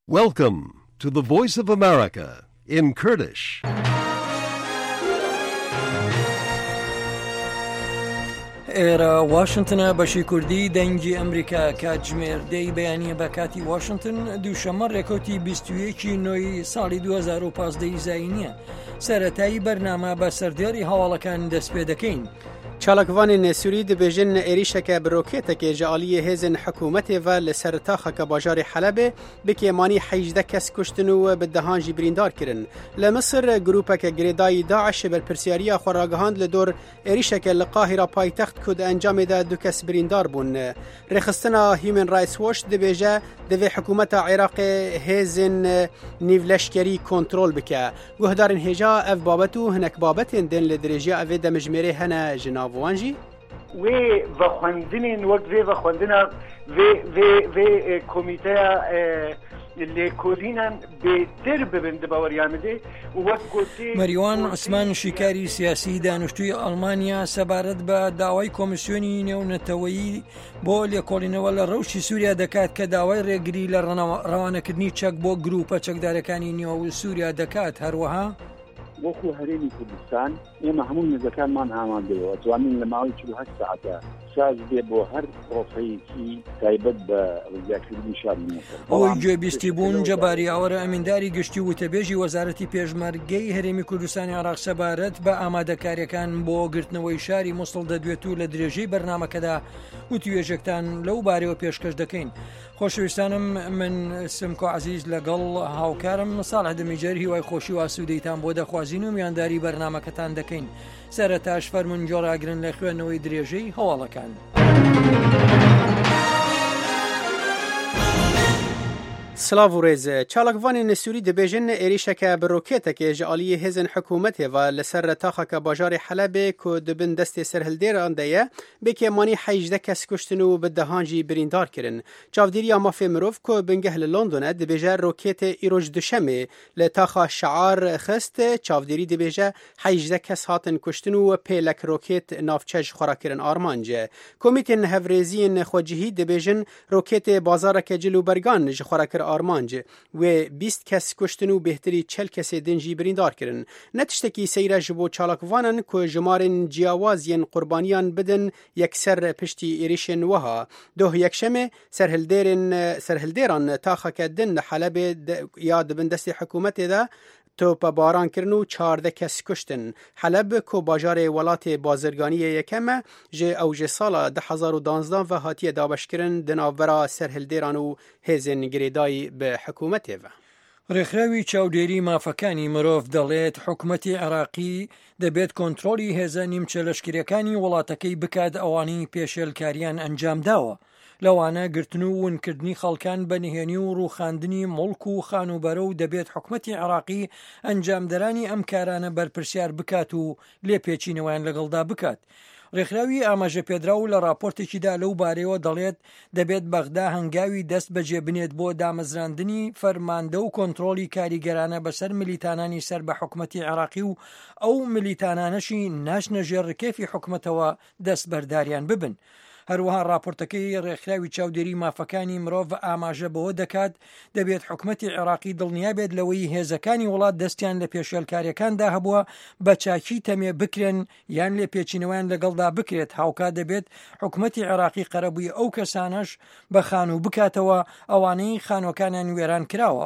Welcome to the Voice of America in Kurdish. ئێرە واشنگتنە بەشی کوردی دەنگی ئەمریکا کاتژمێردەی بەیانیە بە کاتی واشنگتن دووشەمە ڕێکەوتی 21 نۆی ساڵی 2015 زاینیە سەرەتایی بەرنامە بە سەردێڕی هەواڵەکان دەست پێ دەکەین. چالاکوانên Sûrî dibêjin êrişeke bi rokêtekê ji aliyê hêzên hikûmetê ve li ser taxeke bajarê Helebê bi kêmanî 18 kes kuştin û bi dehan jî birîndar kirin. Li Misir grûpeke girêdayî Daeş ji berpirsiyariya xwe ragihand li dor êrişeke li Qahîra paytext ku di encamê de du kes birîndar bûn. Rêxistina Human Rights Watch dibêje divê hikûmeta Iraqê hêzên nîvleşkerî kontrol bike. Guhdarên hêja ev babet û hinek babetên din li dirêjiya evê demijmêrê hene ji nav wan jî wê vexwendinên wek vê vexwendina vê komîteya lêkolînan bêtir bibin di baweriya me de û wek gotê مەریوان عوسمان شیکاری سیاسی دانیشتووی ئەڵمانیا سەبارەت بە داوای کۆمیسیۆنی نێونەتەوەیی بۆ لێکۆڵینەوە لە ڕەوشی سووریا دەکات کە داوای ڕێگری لە ڕەوانەکردنی چەک بۆ گروپە چەکدارەکانی نێو سووریا دەکات. هەروەها وەکو هەرێمی کوردستان ئێمە هەموو نزەکانمان ئامادەوە توانین لە ماوەی 48 ساعتە ساز بێ بۆ هەر ڕۆفەیەکی تایبەت بە ڕزگارکردنی شاری مۆسڵ. ئەوەی گوێبیستی بوون جەباریاوەرە ئەمینداری گشتی وتەبێژی وەزارەتی پێشمەرگەی هەرێمی کوردستانی عێراق سەبارەت بە ئامادەکاریەکان بۆ گرتنەوەی شاری مۆسڵ دەدوێت و لە درێژەی بەرنامەکەدا وتوێژێکتان لەو بارەوە پێشکەش دەکەین. خۆشەویستانم من سمکۆ عەزیز لەگەڵ هاوکارم ساڵح دەمیجەر هیوای خۆشی و ئاسوودەیتان بۆ دەخوازین و میانداری بەرنامەکەتان دەکەین. سەرەتاش فەرمون جۆڕاگرن لە خوێندنەوەی درێژەی هەواڵەکان. Silav û rêz çalakvanên Sûrî dibêjin êrişeke bi rokêtekê ji aliyê hêzên hikûmetê ve li ser taxeke bajarê Helebê ku dibin destê serhildêran de ye bi kêmanî 18 kes kuştin û bi dehan jî birîndar kirin. Çavdêriya mafê mirov ku bingeh li Londonê dibêje rokêtê îroj duşemê li taxa Şiar xist çavdêrî dibêje 18 kes hatin kuştin û pêlek rokêt navçe ji xwe ra kirin armanc. Komîtên hevrêziyên xwecihî dibêjin rokêtê bazareke cil û bergan ji xwe ra kir armanc wê 20 kes kuştin û bêhtirî 40 kesê din jî birîndar kirin. Ne tiştekî seyre ji bo çalakvanan ku jimarên ciyawaziyên qurbaniyan bidin yekser piştî êrişên wiha. Doh yekşemê serhildêran taxeke din li Helebê ya dibin destê hikûmetê de توپەباران kirin û 14 kes kuştin. Heleb ku bajarê welatê bazirganiyê yekem e ji ew ji sala 2012 ve hatiye dabeşkirin di navbera serhildêran û hêzên girêdayî bi hikûmetê ve. ڕێکخراوی چاودێری مافەکانی مرۆڤ دەڵێت حکوومەتی عێراقی دەبێت کۆنتڕۆلی هێزە نیمچە لەشکرەکانی وڵاتەکەی بکات ئەوانەی پێشێلکاریان ئەنجام داوە. لەوانە گرتن و ونکردنی خەڵکان بەنهێنی و ڕووخاندنی مڵک و خانوبەرە و دەبێت حکوومەتی عێراقی ئەنجامدەرانی ئەم کارانە بەرپرسیار بکات و لێپێچینەوەیان لەگەڵدا بکات. ڕێکخراوی ئاماژە پێدراو لە راپۆرتێکیدا لەو بارەوە دەڵێت دەبێت بەغدا هەنگاوی دەست بەجێ بنێت بۆ دامەزراندنی فەرماندە و کۆنتڕۆلی کاریگەرانە بەسەر ملیتانانی سەر بە حکوومەتی عێراقی و ئەو ملیتانانەشی ناشنە ژێر ڕکێفی حکوومەتەوە دەست بەرداریان ببن. هەروەها راپۆرتەکەی ڕێکخراوی چاودێری مافەکانی مرۆڤ ئاماژە بەوە دەکات دەبێت حکوومەتی عێراقی دڵنیا بێت لەوەی هێزەکانی وڵات دەستیان لە پێشێلکاریەکاندا هەبووە بە چاکی تەمێ بکرێن یان لێ پێچینەوەیان لەگەڵدا بکرێت. هاوکات دەبێت حکوومەتی عێراقی قەرەبووی ئەو کەسانەش بە خانوو بکاتەوە ئەوانەی خانوەکانیان وێران کراوە.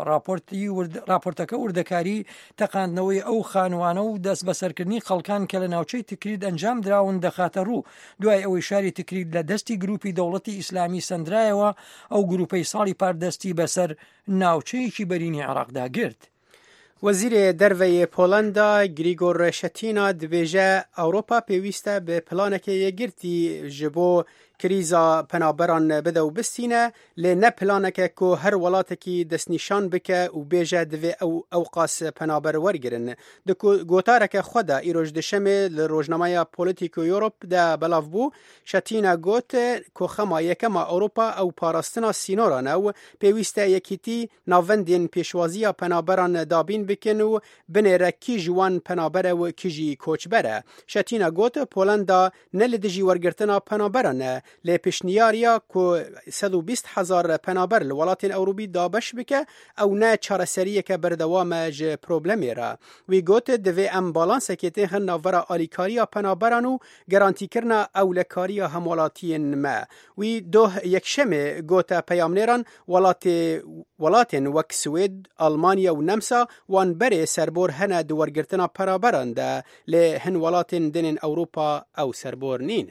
راپۆرتەکە وردەکاری تەقاندنەوەی ئەو خانوانە و دەست بەسەرکردنی خەڵکان کە لە ناوچەی تکرید ئەنجام دراون دەخاتە ڕوو دوای ئەوەی شاری تکرید لە دەستی گروپی دەوڵەتی ئیسلامی سندرایەوە ئەو گروپەی ساڵی پاردەستی بەسەر ناوچەیەکی بەرینی عێراقدا گرت. وەزیرê derveyê Polanda Grigor Şetina dibêje Ewropa pêwîst e bi planekê yekgirtî ji bo krîza penaberan bide û bistîne lê ne planeke ku her welatekî destnîşan bike û bêje divê ew qas penaber wergirin. Di gotareke xwe de îroj dişemê li rojnameya Polîtîk û Ewrop de belav bû, Şetina got ku xema yekema Ewropa ew parastina sînoran ew pêwîst e yekîtî navendên pêşwaziya penaberan dabîn bikin û binêre kî ji wan penaber e û kî jî koçber e. Şetina got Polanda ne li dijî wergirtina penaberan e لی پیشنیاریا که 120,000 پنابر لولاتین اوروبی دابش بکه او نه چارەسەریە که بردوام ج پروبلمی را. وی گوت دوی ام بالانس که تهن ناورا آلیکاریا پنابران و گرانتی کرنا اولکاریا همولاتین ما. وی دوه یکشمه گوت پیامنیران ولاتین وک سوید، آلمانیا و نمسا وان بری سربور هنه دورگرتنا پنابران ده لی هن ولاتین دنین اوروپا او سربور نین.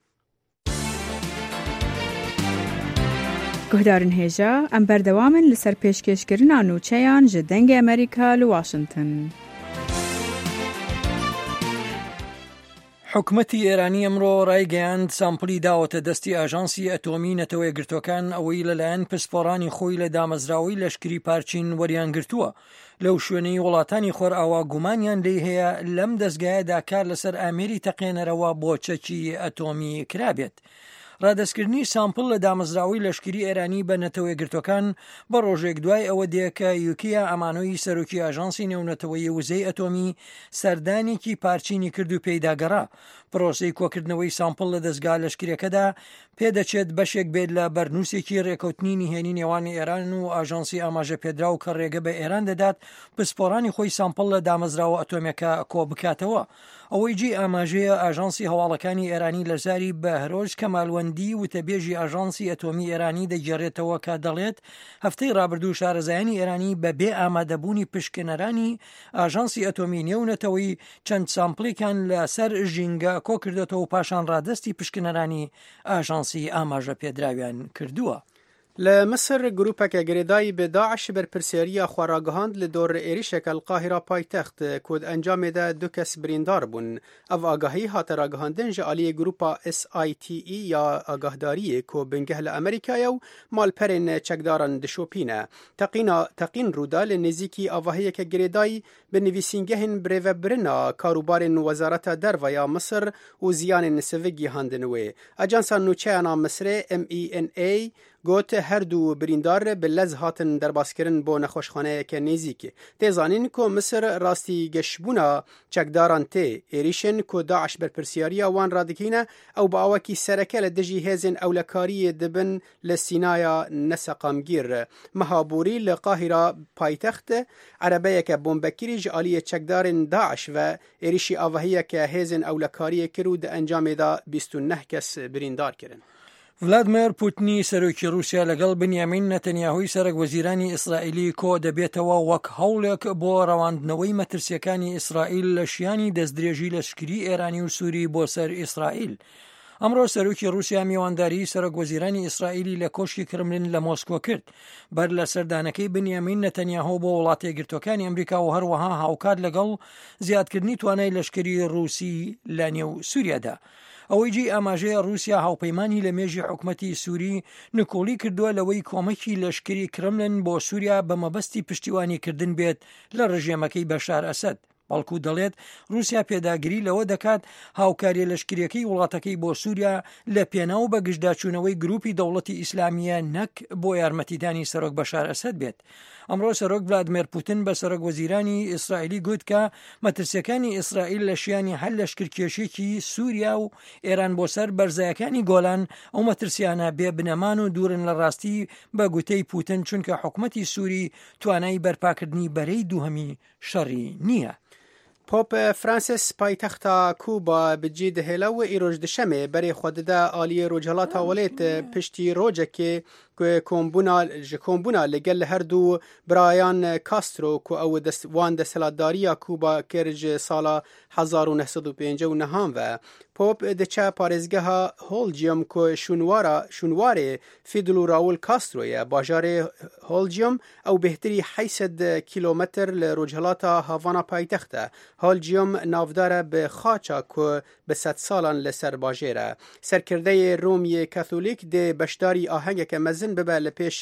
گهدارن هیجا ام بردوامن لسر پیشکشکرنا نوچیان جدنگ امریکا لواشنطن. حکومەتی ئێرانی ئەمڕۆ ڕایگەیاند سامپڵی داوەتە دەستی ئاژانسی ئەتۆمی نەتەوە یەکگرتوەکان ئەوەی لەلایەن پسپۆڕانی خۆی لە دامەزراوەی لەشکری پارچین وەریان گرتووە. لەو شوێنەی وڵاتانی خۆرئاوا گومانیان لێ هەیە لەم دەستگایەدا کار لەسەر ئامێری تەقێنەرەوە بۆ چەکی ئەتۆمی کرابێت. ڕادەستکردنی سامپڵ لە دامەزراوەی لەشکری ئێرانی بە نەتەوە یەکگرتوەکان بە ڕۆژێک دوای ئەوە دێکە یوکیا ئەمانۆی سەرۆکی ئاژانسی نێونەتەوەی وزەی ئەتۆمی سەردانێکی پارچینی کرد و پێیداگەڕا. پرۆسەی کۆکردنەوەی سامپڵ لە دەستگا لەشکریەکەدا پێدەچێت بەشێک بێت لە بەرنووسێکی ڕێکەوتنی نهێنی نێوانی ئێران و ئاژانسی ئاماژە پێدراو کە ڕێگە بە ئێران دەدات پسپۆڕانی خۆی سامپڵ لە دامەزراوە ئەتۆمیەکە کۆ بکاتەوە. ئەوەی جی ئاماژەیە ئاژانسی هەواڵەکانی ئێرانی لە زاری بەهرۆژ کەمالوەندی وتەبێژی ئاژانسی ئەتۆمی ئێرانی دەگێڕێتەوە کە دەڵێت هەفتەی ڕابردوو شارەزایانی ئێرانی بەبێ ئامادەبوونی پشکنەرانی ئاژانسی ئەتۆمی نێونەتەوەی چەند سامپڵێکان لەسەر ژینگە کۆ کردێتەوە و پاشان ڕادستی پشکنەرانی ئاژانسی ئاماژە پێدراویان کردووە. لمصر گروپک گریدایی به داعش بر پرسیاری خواراگهاند لدور ایریشک القاهره پایتخت کود انجام ده دو کس بریندار بون. او آگاهی هات راگهاندن جالی گروپا SITE یا آگاهداری کو بنگهل امریکایو مال پرین چکداران دشوپینه. تقین رودال نزیکی آواهی که گریدایی به نویسینگهن بریو برنا کاروبار وزارت در و یا مصر و زیان نسوگی هاندنوی. اجانسان نوچهانا مصر MENA گوت هر دو بریندار به لز هاتن در باسکرن بو نخوشخانه که نزیک. تیزانین که مصر راستی گشبونا چکداران تی ایریشن که داعش بر پرسیاریا وان رادکینه او با آوکی سرکه لدجی هزین اولکاری دبن لسینایا نسقامگیر. مهابوری لقاهره پایتخت عربیه که بومبکیری جالی چکدارن داعش و ایریشی آوهیه که هزین اولکاری کرود انجام دا 29 کس بریندار کرن. ڤلادیمیر پوتینی سەرۆکی رووسیا لەگەڵ بنیامین نەتەنیاهوی سەرۆک وەزیرانی ئیسرائیلی کۆ دەبێتەوە وەک هەوڵێک بۆ ڕەواندنەوەی مەترسیەکانی ئیسرائیل لە شیانی دەستدرێژی لەشکری ئێرانی و سووری بۆ سەر ئیسرائیل. ئەمڕۆ سەرۆکی رووسیا میوانداری سەرۆک وەزیرانی ئیسرائیلی لە کۆشکی کرملین لە مۆسکۆ کرد بەر لە سەردانەکەی بنیامین نەتەنیاهو بۆ وڵاتە یەکگرتوەکانی ئەمریکا و هەروەها هاوکات لەگەڵ زیادکردنی توانای لەشکری رووسی لە نێو سووریادا. ئەوەی جی ئاماژەیە رووسیا هاوپەیمانی لە مێژی حکومەتی سووری نکۆڵی کردووە لەوەی کۆمەکی لەشکری کرملین بۆ سووریا بە مەبەستی پشتیوانیکردن بێت لە ڕژێمەکەی بەشار ئەسەد. بەڵکو دەڵێت رووسیا پێداگیری لەوە دەکات هاوکاری لەشکریەکەی وڵاتەکەی بۆ سووریا لە پێناو بە گشتداچوونەوەی گروپی دەوڵەتی ئیسلامیە نەک بۆ یارمەتیدانی سەرۆک بەشار ئەسەد بێت. ئەمڕۆ سەرۆک ڤلادیمیر پوتین بە سەرۆک وەزیرانی ئیسرائیلی گوت کە مەترسیەکانی ئیسرائیل لە شیانی هەل لەشکرکێشێکی سووریا و ئێران بۆ سەر بەرزایەکانی گۆلان ئەو مەترسیانە بێ بنەمان و دوورن لە ڕاستی بە گوتەی پوتین چونکە حکومەتی سووری توانای بەرپاکردنی بەرەی دووهەمی شەڕی نییە. پۆپ فرانسیس پایتەختا کوبا بجی دهێڵە و ئیرۆژ دشەمێ بەرێ خوددا ئالیە ڕۆژهەڵاتا وەڵێت پشتی ڕۆژێکێ کۆمبوونا لەگەل هەردوو برایان کاسترۆ کو ئەو وان دەسەڵاتداریە کوبا کرد ساڵا 1950 و پۆپ دەچە پارێزگەها هۆڵجیەم کو شونوارێ فیدل و راول کاسترۆیە باژارێ هۆڵجیەم ئەو بهتری 800 کیلۆمەتر لە ڕۆژهەڵاتا هاڤانا پایتەختە. هۆڵجیەم ناودارە بە خاچە کو بە 100 ساڵان لەسەر باژێرە. سەرکردەی ڕۆمیە کاتۆلیک دێ بەشداری ئاهەنگێکە مەزن ببە لە پێش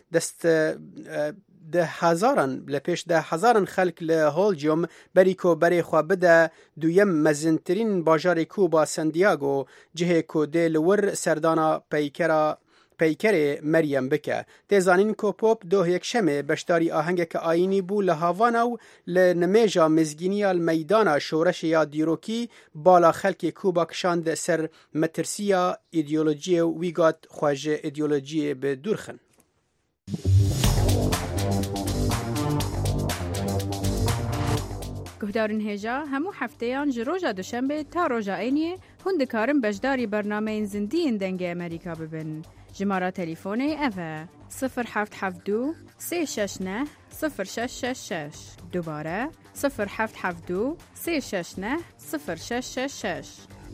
ده هزاران خلق لە هۆڵجیۆم بەریکۆ بەرێخوا بدە دوویەم مەزنترین باژارێ کوبا سندیاگۆ جهێ کۆ دێ لەور سەردانا پیکر مریم بکه. تزانین کو پاپ دو یکشمه بشداری آهنگ که آینی بو لهاوانا و لنمیجا مزگینی میدان شورش یا دیروکی بالا خلک کوبا کشاند سر مترسیا ایدئولوژی و ویگات خواجه ایدئولوژی به دورخن. گهدارن هجا همو هفتهان جروجا دوشنبه تا روژا اینیه هندکارم بجداری برنامه زندین دنگ امریکا ببن. جماره تلیفونه اوه 0772 369 0666 دوباره 0772 369 0666.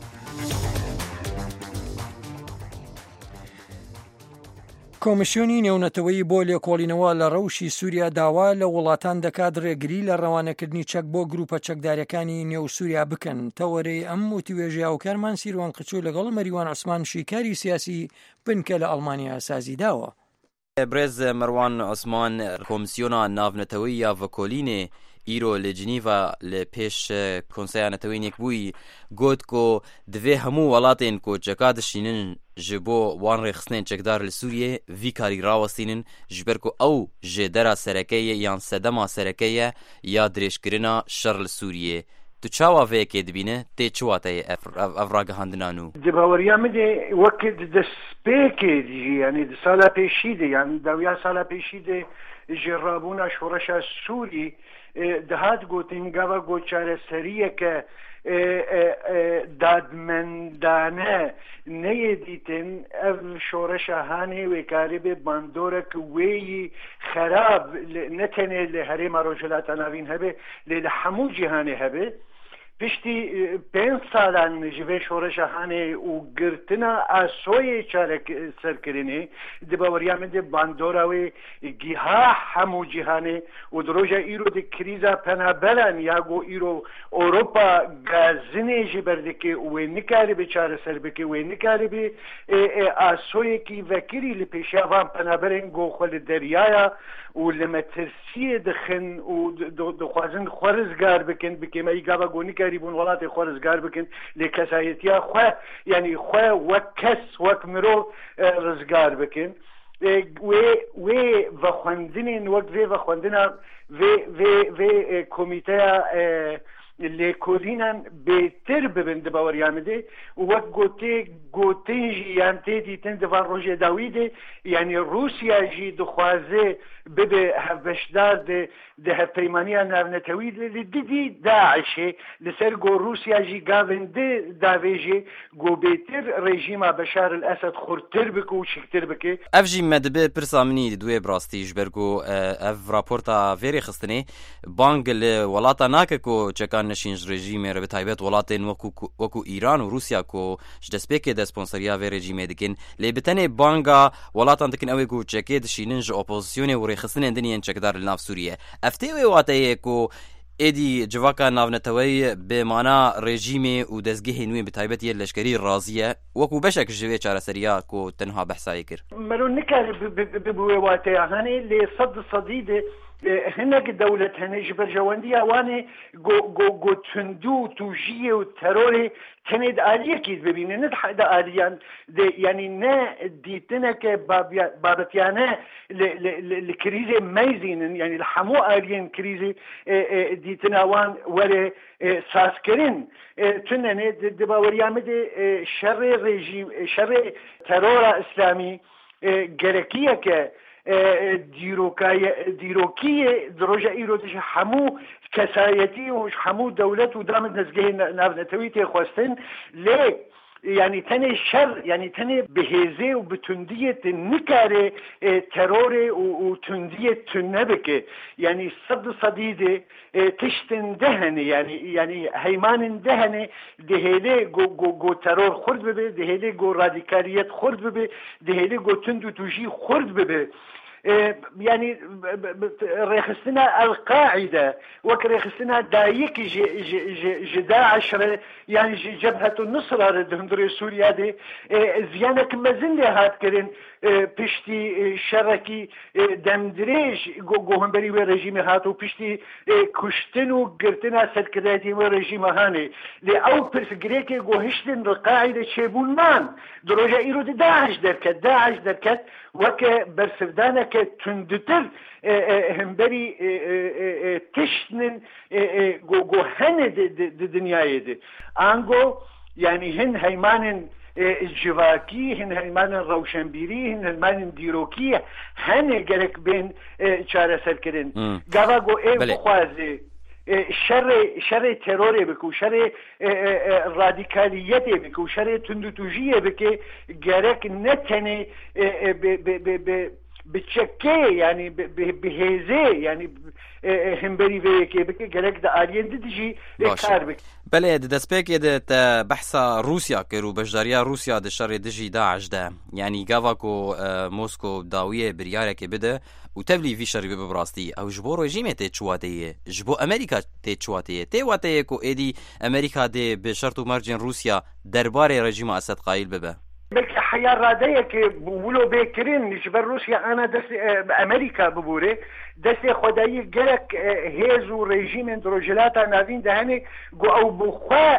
کۆمیسیۆنی نێونەتەوەی بۆ لێکۆڵینەوە لە ڕەوشی سووریا داوا لە وڵاتان دەکات ڕێگری لە ڕەوانەکردنی چەک بۆ گروپە چەکدارەکانی نێو سووریا بکەن. تەوەرەی ئەم وتیوێژیا و کارمان سیروان قچوو لەگەڵ مەریوان عوسمان شیکاری سیاسی بنکە لە ئەڵمانیا سازی داوە. برێز مەروان عوسمان کۆمیسیۆنا ناونەتەوەی یا ڤکۆلینێ ئیرۆ لە جنیڤا لە پێش کۆنسەیا نەتەوەی نێکبووی گوت کۆ divê hemû welatên ku çeka dişînin ji bo wan rêxistinên çekdar li Sûriyê vî karî rawestînin ji ber ku ew ji dera serekeyê yan sedema serekeyê ya dirêjkirina şer li Sûriyê. Tu çawa vêyekê dibîne tê çi wateye ev ragihandina nû? Di baweriya min de wek di spêkê jî yanî di sala pêşî de yani dawiya sala pêşî de ji rabûna şoreşa Sûrî dihat gotin gava goçareseriyeke dadmendane neyê dîtin ev şoreşa hanê wêkarîbê bandorek wêyî xerab ne tenê li herêma Rojhilata Navîn hebe lê li hemû cîhanê hebe. Piştî 5 salan ji vê şoreşa hanê û girtina asoyê çarek serkirinê di baweriya min de bandora wê giha hemû cîhanê û di roja îro de krîza penaberan ya got îro Ewropa gazinê ji ber dike û wê nikaribe çareser bike wê nikaribe asoyekî vekirî li pêşiya van penaberên got xwe li deryaya û li metirsiyê dixin û dixwazin xwe rizgar bikin bikêmeyî gava got nikarîbûn welatê xwe rizgar bikin lê kesayetiya xwe yanî xwe wek kes wek mirov rizgar bikin. Wê vexwendinên wek vê vexwendina vê komîteya lêkolînan bêtir bibin di baweriya min de û wek gotên jî yan tê dîtin di van rojê dawî de yanî Rûsya jî dixwaze bibe hevbeşdar di hevpeymaniya navnetewî li didî Daişê li ser got Rûsya jî gavên davê jê got bêtir rejîma Beşar el Esed xurtir bike û çîktir bike. Ev jî me dibe pirsa minî duê bi rastî ji ber ku ev raporta vê rêxistinê bang li welata nake ku çekan neşîn ji rejîmê re bi taybet welatên wekû Îran û Rûsya ku ji destpêkê de sponsoriya vê rejîmê dikin lê bi tenê banga welatan dikin ew ê ku çekê dişînin ji opozisyonê û rêxistinên dinê yên çekdar li nav Sûriyê. Ev tê wê wateyê ku êdî civaka navneteweyî bi mana rejîmê û dezgehên wê bi taybet yê leşkerî raziye wekû beşek ji vê çareseriya ku tenha behsayê kir. Mero nikare bi wê wateya hanê lê sedî de hinek dewlet hene ji ber jewendiya wanê got tundû tûjiyê û terorê tenê di aliyekî bibîne ne de aliyan de yanî ne dîtineke babetyane li krîzê meyzînin yanî li hemû aliyên krîzê dîtina wan were sazkirin tunenê di baweriya min de şerê rejîm şerê terora İslamî gerekiyeke دیروکیه دروژه ایرو دش همو کسایتی و همو دولت و دامت نزگه ناونتوی تی خواستن لی yani tane şer yani tane beheze و bütündiyet nikare teröre و tündiyet tünnebeke yani sadide tiştin dehne yani heymanın dehne dehele go terör xurd bebe dehele go radikaliyet xurd bebe dehele go tündü tuji xurd bebe يعني ريخستنا القاعدة وكريخستنا دايك داعش يعني جبهة النصرة هندري سوريا دي زيانة مازن هات كرين پشتی شەڕێکی دەمدرێژ گۆهمبەری وێ ڕێژیمی هات و پشتی کوشتن و گرتنا سەرکردایەتی وێ ڕێژیمە هانێ لێ ئەو پرسگرێکێ گۆهشتن ڕقاعدە چێبوونمان درۆژە ئیرۆ داعش دەرکەت وەکە بەرسەردانەکە توندتر هەمبەری تشتن گۆ هەنێ دنیایێ ئانگۆ یعنی هەن هەیمانن جواکی هن هەیمانن ڕەوشەنبیری هن هەیمانن دیرۆکی هەنێ گەرەک بێن چارەسەرکردن گاوا گۆ ئێ بخوازێ شەڕێ تێرۆرێ بکە و شەڕێ ڕادیکالیەتێ بکە و شەڕێ توندوتوژیە بکێ گەرەک نەتەنێ بچەکێ ینی بهێزێ ینی هەمبەری vەیەکێ بکە گەرەک دە ئالیێن دژی کار بکە بەڵێ دەستپێکێت بەحسا رووسیا کرد و بەشداریە رووسیا دشەڕێ دژی داعشدا ینی گاواکۆ مۆسکۆ داویە بریارێکی بدە و تەبلیڤی شەڕی بە بڕاستی ئەو ji بۆ ڕێژیمێ تێ چواتەیە ji بۆ ئەمریکا تێ چواتەیە تێواتەیە و ئێدی ئەمریکا دێ بێ شەرت و مەرجێن رووسیا دەربارەی ڕێژیمە ئەسەد قایل ببە بلکه حیار راده که ولو بکرین نشبر روسیا انا دست امریکا ببوره دست خدایی گرک هیز و رژیم اندروجلات نوین دهنه گو او بخوا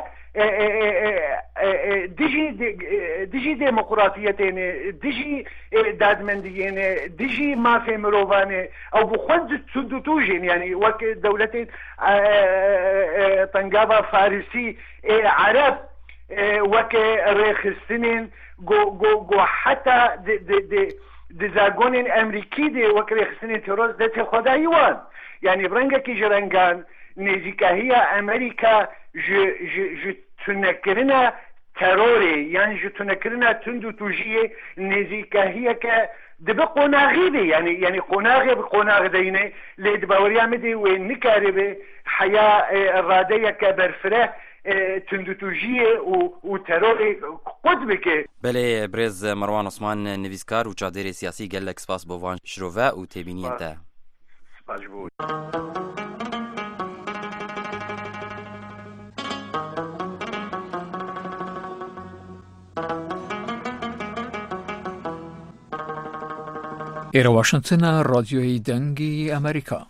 دیجی دموکراتیتینه دیجی دادمندیینه دیجی مافی مروانه او بخوند تودوتوجین یعنی وک دولت تنگابا فارسی عرب وک ریخستنین گو حتی دزاگون امریکی دی وک ریخستنین تروز دست خدایی وان یعنی برنگه که جرنگان نزیکاهی امریکا تونکرنا تروری یعنی تونکرنا تندو توجیه نزیکاهی که دبه قناغی دی یعنی قناغی به قناغ دینه لید باوری آمده و نکاره به حیا راده یک برفره تندوتوژیه و ترور قد بکه بله برز مروان عثمان نویسکار و چادر سیاسی گلک سپاس بوان شروع و تبینین تا سپاس بود ئێرە واشنگتنە ڕادیۆی دەنگی ئەمریکا.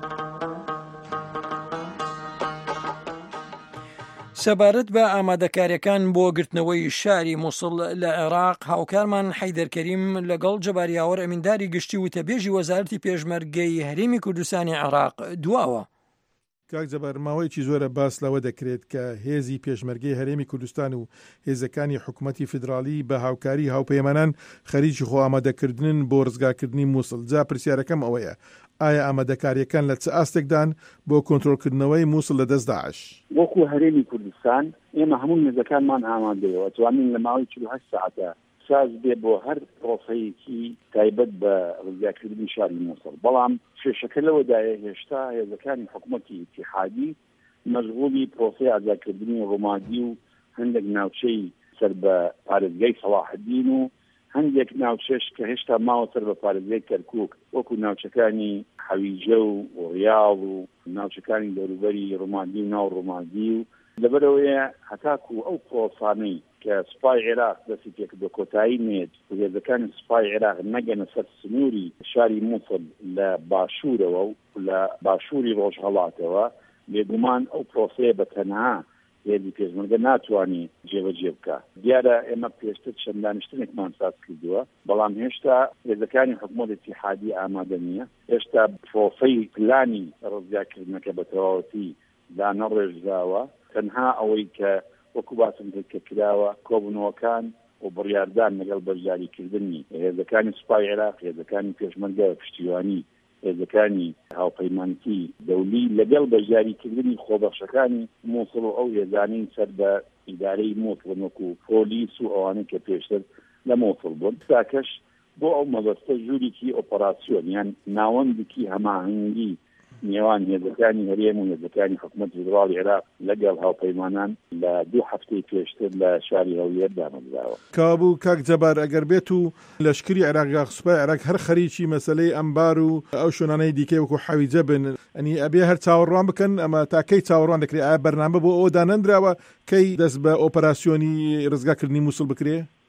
سەبارەت بە ئامادەکاریەکان بۆ گرتنەوەی شاری مووسڵ لە عێراق هاوکارمان حەیدەر کەریم لەگەڵ جەباریاوەر ئەمینداری گشتی و تەبێژی وەزارەتی پێشمەرگەی هەرێمی کوردستانی عێراق دواوە. کاک جەبار ماوەیەکی زۆرە باس لەوە دەکرێت کە هێزی پێشمەرگەی هەرێمی کوردستان و هێزەکانی حکوومەتی فیدرالی بە هاوکاری هاوپەیمانان خەریکی خۆ ئامادەکردن بۆ ڕزگارکردنی مووسڵ. جا پرسیارەکەم ئەوەیە ئایا ئامادەکاریەکان لە چ ئاستێکدان بۆ کۆنتڕۆلکردنەوەی مووسڵ لە دەست داعش؟ وەکو هەرێمی کوردستان ئێمە هەموو نێزەکانمان ئامادەیەوە توانین لە ماوەی 48 ساعتە ساز بێ بۆ هەر پرۆسەیەکی تایبەت بە ڕزگارکردنی شاری مووسڵ. بەڵام شێشەکە لەوەدایە هێشتا هێزەکانی حکوومەتی ئیتیحادی مەشغوڵی پرۆسەی ئازادکردنی ڕۆمادی و هەندێک ناوچەی سەر بە پارێزگای سەلاحەدین و هەندێک ناوچەش کە هێشتا ماوە سەر بە پارێزگای کەرکووک وەکو ناوچەکانی حەویجە و ڕیاڵ و ناوچەکانی دەوروبەری ڕۆمادی و ناو ڕۆمادی و لەبەرەوەیە هەتاکو ئەو پرۆسانەی کە سوپای عێراق دەستی پێکردە کۆتایی نێت و هێزەکانی سوپای عێراق نەگەنە سەر سنووری شاری مووسڵ لە باشوورەوە و لە باشووری ڕۆژهەڵاتەوە بێگومان ئەو پرۆسەیە بە تەنها هێزی پێشمەرگە ناتوانانی جێبەجێ بکە. دیارە ئێمە پێشتر چەند دانیشتنێکمان ساز کردووە بەڵام هێشتا هێزەکانی حکوومەت ئیتیحادی ئامادە نییە. هێشتا پرۆسەی پلانی ڕزگارکردنەکە بە تەواوەتی دانەڕێژراوە. تەنها ئەوەی کە وەکو باسم کە کراوە کۆبوونەوەکان و بڕیاردان لەگەڵ بەشداریکردنی هێزەکانی سوپای عێراق هێزەکانی پێشمەرگە پشتیوانی هێزەکانی هاوپەیمانیتی دەولی لەگەڵ بەشداریکردنی خۆبەخشەکانی مووسڵ و ئەو هێزانین سەر بە ئیدارەی مووسڵ وەکو پۆلیس و ئەوانەی کە پێشتر لە مووسڵ بوون. ساکەش بۆ ئەو مەبەستە ژوورێکی ئۆپەراسیۆن یان ناوەندێکی هەماهەنگی نێوان هێزەکانی هەرێم و هێزەکانی حکوومەت فیدراڵی عێراق لەگەڵ هاوپەیمانان لە 2 هەفتەی پێشتر لە شاری هەولێر دامەزراوە. کابوو کاک جەبار ئەگەر بێت و لەشکری عێراق یا سوپای عێراق هەر خەریکی مەسەلەی ئەمبار و ئەو شوێنانەی دیکەی وەکو حەویجە بن ئەنی ئەبێ هەر چاوەڕوان بکەن ئەمە تا کەی چاوەڕوان دەکرێت؟ ئایا بەرنامە بۆ ئەوە دانەندراوە کەی دەست بە ئۆپەراسیۆنی ڕزگارکردنی مووسڵ بکرێ؟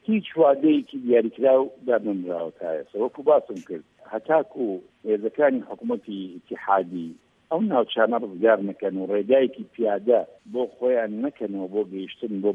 هیچ وادەیەکی دیاریکرا و دانراوە تا ئێستا وەکو باسم کرد هەتاکو هێزەکانی حکوومەتی ئیتیحادی ئەو ناوچانە ڕزگار نەکەن و ڕێگایەکی پیادە بۆ خۆیان نەکەنەوە بۆ گەیشتن بۆ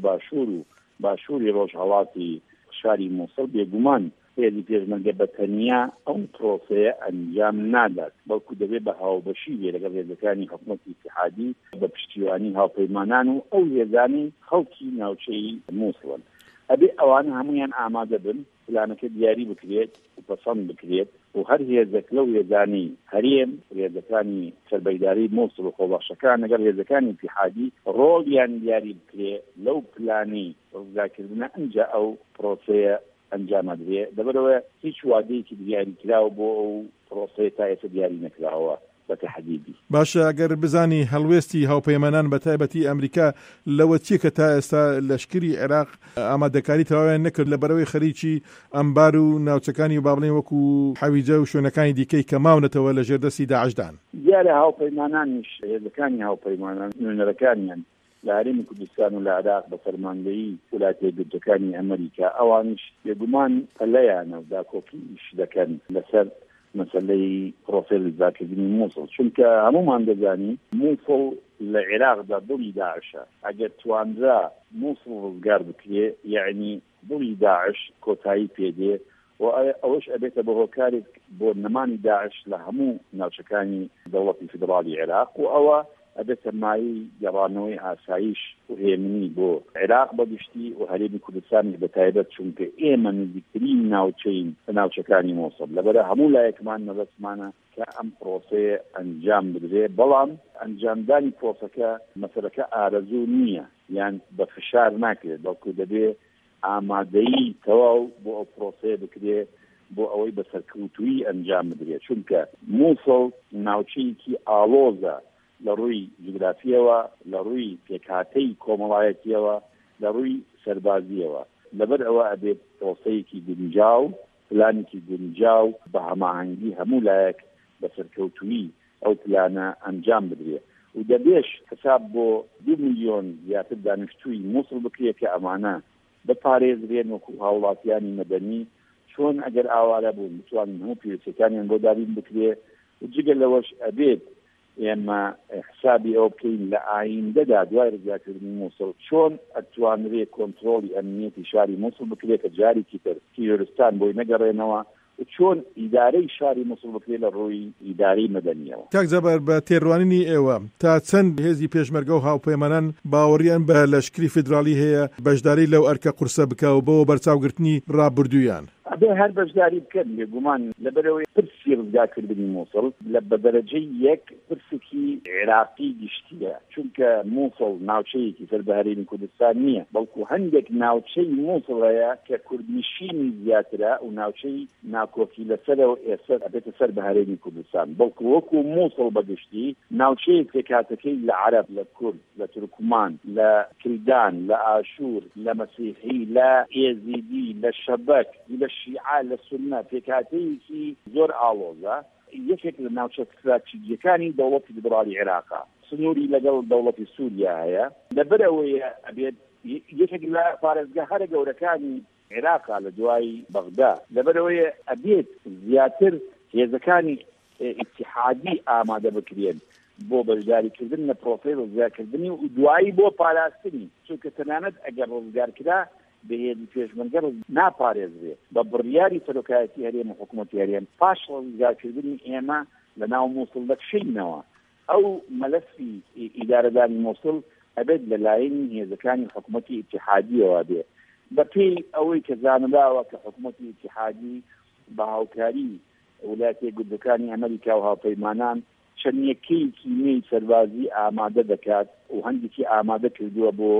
باشووری ڕۆژهەڵاتی شاری مووسڵ بێگومان هێزی پێشمەرگە بەتەنیا ئەو پرۆسەیە ئەنجام نادات بەڵکو دەبێت بە هاوبەشی بێ لەگەڵ هێزەکانی حکوومەتی ئیتیحادی بە پشتیوانی هاوپەیمانان و ئەو هێزانی خەڵکی ناوچەی مووسڵن ئەبێ ئەوانە هەمویان ئامادە بن پلانەکە دیاری بکرێت و پەسەند بکرێت و هەر هێزێک لەو هێزانی هەرێم هێزەکانی سەربەیداری مووسڵ و خۆبەخشەکان لەگەڵ هێزەکانی ئیتیحادی ڕۆڵیان دیاری بکرێت لەو پلانی ڕزگارکردنە ئەنجا ئەو پرۆسەیە ئەنجامەدرێ دەبەرەوە هیچ وادەیەکی دیاری کراوە بۆ ئەو پرۆسەیە تا ئێستا دیاری نەکراوە بەتەحدیدی. باشە ئەگەر بزانی هەڵوێستی هاوپەیمانان بە تایبەتی ئەمریکا لەوە چی کە تا ئێستا لەشکری عێراق ئامادەکاری تەواویان نەکرد لەبەرەوەی خەریکی ئەمبار و ناوچەکانی و بابڵێن وەکو حەویجە و شوێنەکانی دیکەی کە ماونەتەوە لە ژێردەستی داعشدان. دیارە هاوپەیمانانیش هێزەکانی هاوپەیمانان نوێنەرەکانیان لە هەرێمی کوردستان و لە عێراق بە فەرماندەیی وڵاتە یەکگرتوەکانی ئەمریکا ئەوانش بێگومان پەلەیانە و داکۆکیش دەکەن لەسەر مەسەلەی پرۆسەی ڕزگارکردنی مووسڵ چونکە هەمومان دەزانی مووسڵ لە عێراقدا دڵی داعشە ئەگەر توانرا مووسڵ ڕزگار بکرێ یعنی دڵی داعش کۆتایی پێدێ و ئەوەش ئەبێتە بە هۆکارێک بۆ نەمانی داعش لە هەموو ناوچەکانی دەوڵەتی فیدراڵی عێراق و ئەوە ئەبێتە مایەی گەڕانەوەی ئاسایش و هێمنی بۆ عێراق بەگشتی و هەرێمی کوردستانی بەتایبەت چونکە ئێمە نزیکترین ناوچەین لە ناوچەکانی مووسڵ لەبەرە هەموو لایەکمان مەبەستمانە کە ئەم پرۆسەیە ئەنجام بدرێ بەڵام ئەنجامدانی پرۆسەکە مەسەلەکە ئارەزوو نییە یان بە فشار ناکرێت بەڵکو دەبێ ئامادەیی تەواو بۆ ئەو پرۆسەیە بکرێ بۆ ئەوەی بە سەرکەوتووی ئەنجام بدرێت چونکە مووسڵ ناوچەیەکی ئاڵۆزە لە ڕووی جوگرافیەوە لە ڕووی پێکهاتەی کۆمەڵایەتیەوە لە ڕووی سەربازیەوە لەبەر ئەوە ئەبێت پرۆسەیەکی گونجاو پلانێکی گونجاو بە هەماهەنگی هەموو لایەک بە سەرکەوتووی ئەو پلانە ئەنجام بدرێت و دەبێش حساب بۆ 2 میلیۆن زیاتر دانیشتووی مووسڵ بکرێت کە ئەمانە بپارێزرێن وەکو هاوڵاتیانی مەدەنی چۆن ئەگەر ئاوارە بوون بتوانن هەموو پێویستەکانیان بۆ دابین بکرێت و جگە لەوەش ئەبێت ئێمە حسابی ئەو بکەین لە ئایندەدا دوای ڕزگارکردنی مووسڵ چۆن ئەتوانرێت کۆنتڕۆڵی ئەمنیەتی شاری مووسڵ بکرێت کە جارێکی تر تیرۆریستان بۆی نەگەڕێنەوە و چۆن ئیدارەی شاری مووسڵ بکرێت لە ڕووی ئیدارەی مەدەنیەوە. کاک جەبار بە تێڕوانینی ئێوە تا چەند هێزی پێشمەرگە و هاوپەیمانان باوەڕیان بە لەشکری فیدراڵی هەیە بەشداری لەو ئەرکە قورسە بکەوە بۆ بەرچاوگرتنی ڕابردوویان؟ ئەبێ هەر بەشداری بکەن بێگومان لەبەرەوەی پرسی ڕزگارکردنی مووسڵ لە بەدەرەجەی یەک پرسێکی عێراقی گشتیە چونکە مووسڵ ناوچەیەکی سەر بە هەرێمی کوردستان نییە بەڵکو هەندێک ناوچەی مووسڵ هەیە کە کوردنشینی زیاترە و ناوچەی ناکۆکی لەسەرەوە ئێستا ئەبێتە سەر بە هەرێمی کوردستان بەڵکو وەکو مووسڵ بەگشتی ناوچەیەک پێکهاتەکەی لە عەرەب لە کورد لە تورکمان لە کلدان لە ئاشور لە مەسیحی لە ئێزیدی لە شەبەک لە شیعە لە سوننە پێکهاتەیەکی زۆر ئاڵۆزە یەکێک لە ناوچە استراتیجیەکانی دەوڵەتی فیدراڵی عێراقا سنووری لەگەڵ دەوڵەتی سووریا هەیە لەبەرەوەیە ئەبێت یەکێک لە پارێزگا هەرە گەورەکانی عێراقا لە دوای بەغدا لەبەرەوەیە ئەبێت زیاتر هێزەکانی ئیتیحادی ئامادە بکرێن بۆ بەشداریکردن لە پرۆسەی ڕزگارکردنی و دوایی بۆ پاراستنی چونکە تەنانەت ئەگەر ڕزگارکرا بەهێزی پێشمەرگە ناپارێزرێت بە بڕیاری سەرۆکایەتی هەرێمی حکوومەتی هەرێم پاش ڕزگارکردنی ئێمە لە ناو مووسڵ دەکشینەوە ئەو مەلەفی ئیدارەدانی مووسڵ ئەبێت لەلایەنی هێزەکانی حکوومەتی ئیتیحادیەوە بێت بەپێی ئەوەی کە زانراوە کە حکوومەتی ئیتیحادی بە هاوکاری وڵاتە یەکگرتوەکانی ئەمریکا و هاوپەیمانان چەندێکەیەکی نوێی سەربازی ئامادە دەکات و هەندێکی ئامادە کردووە بۆ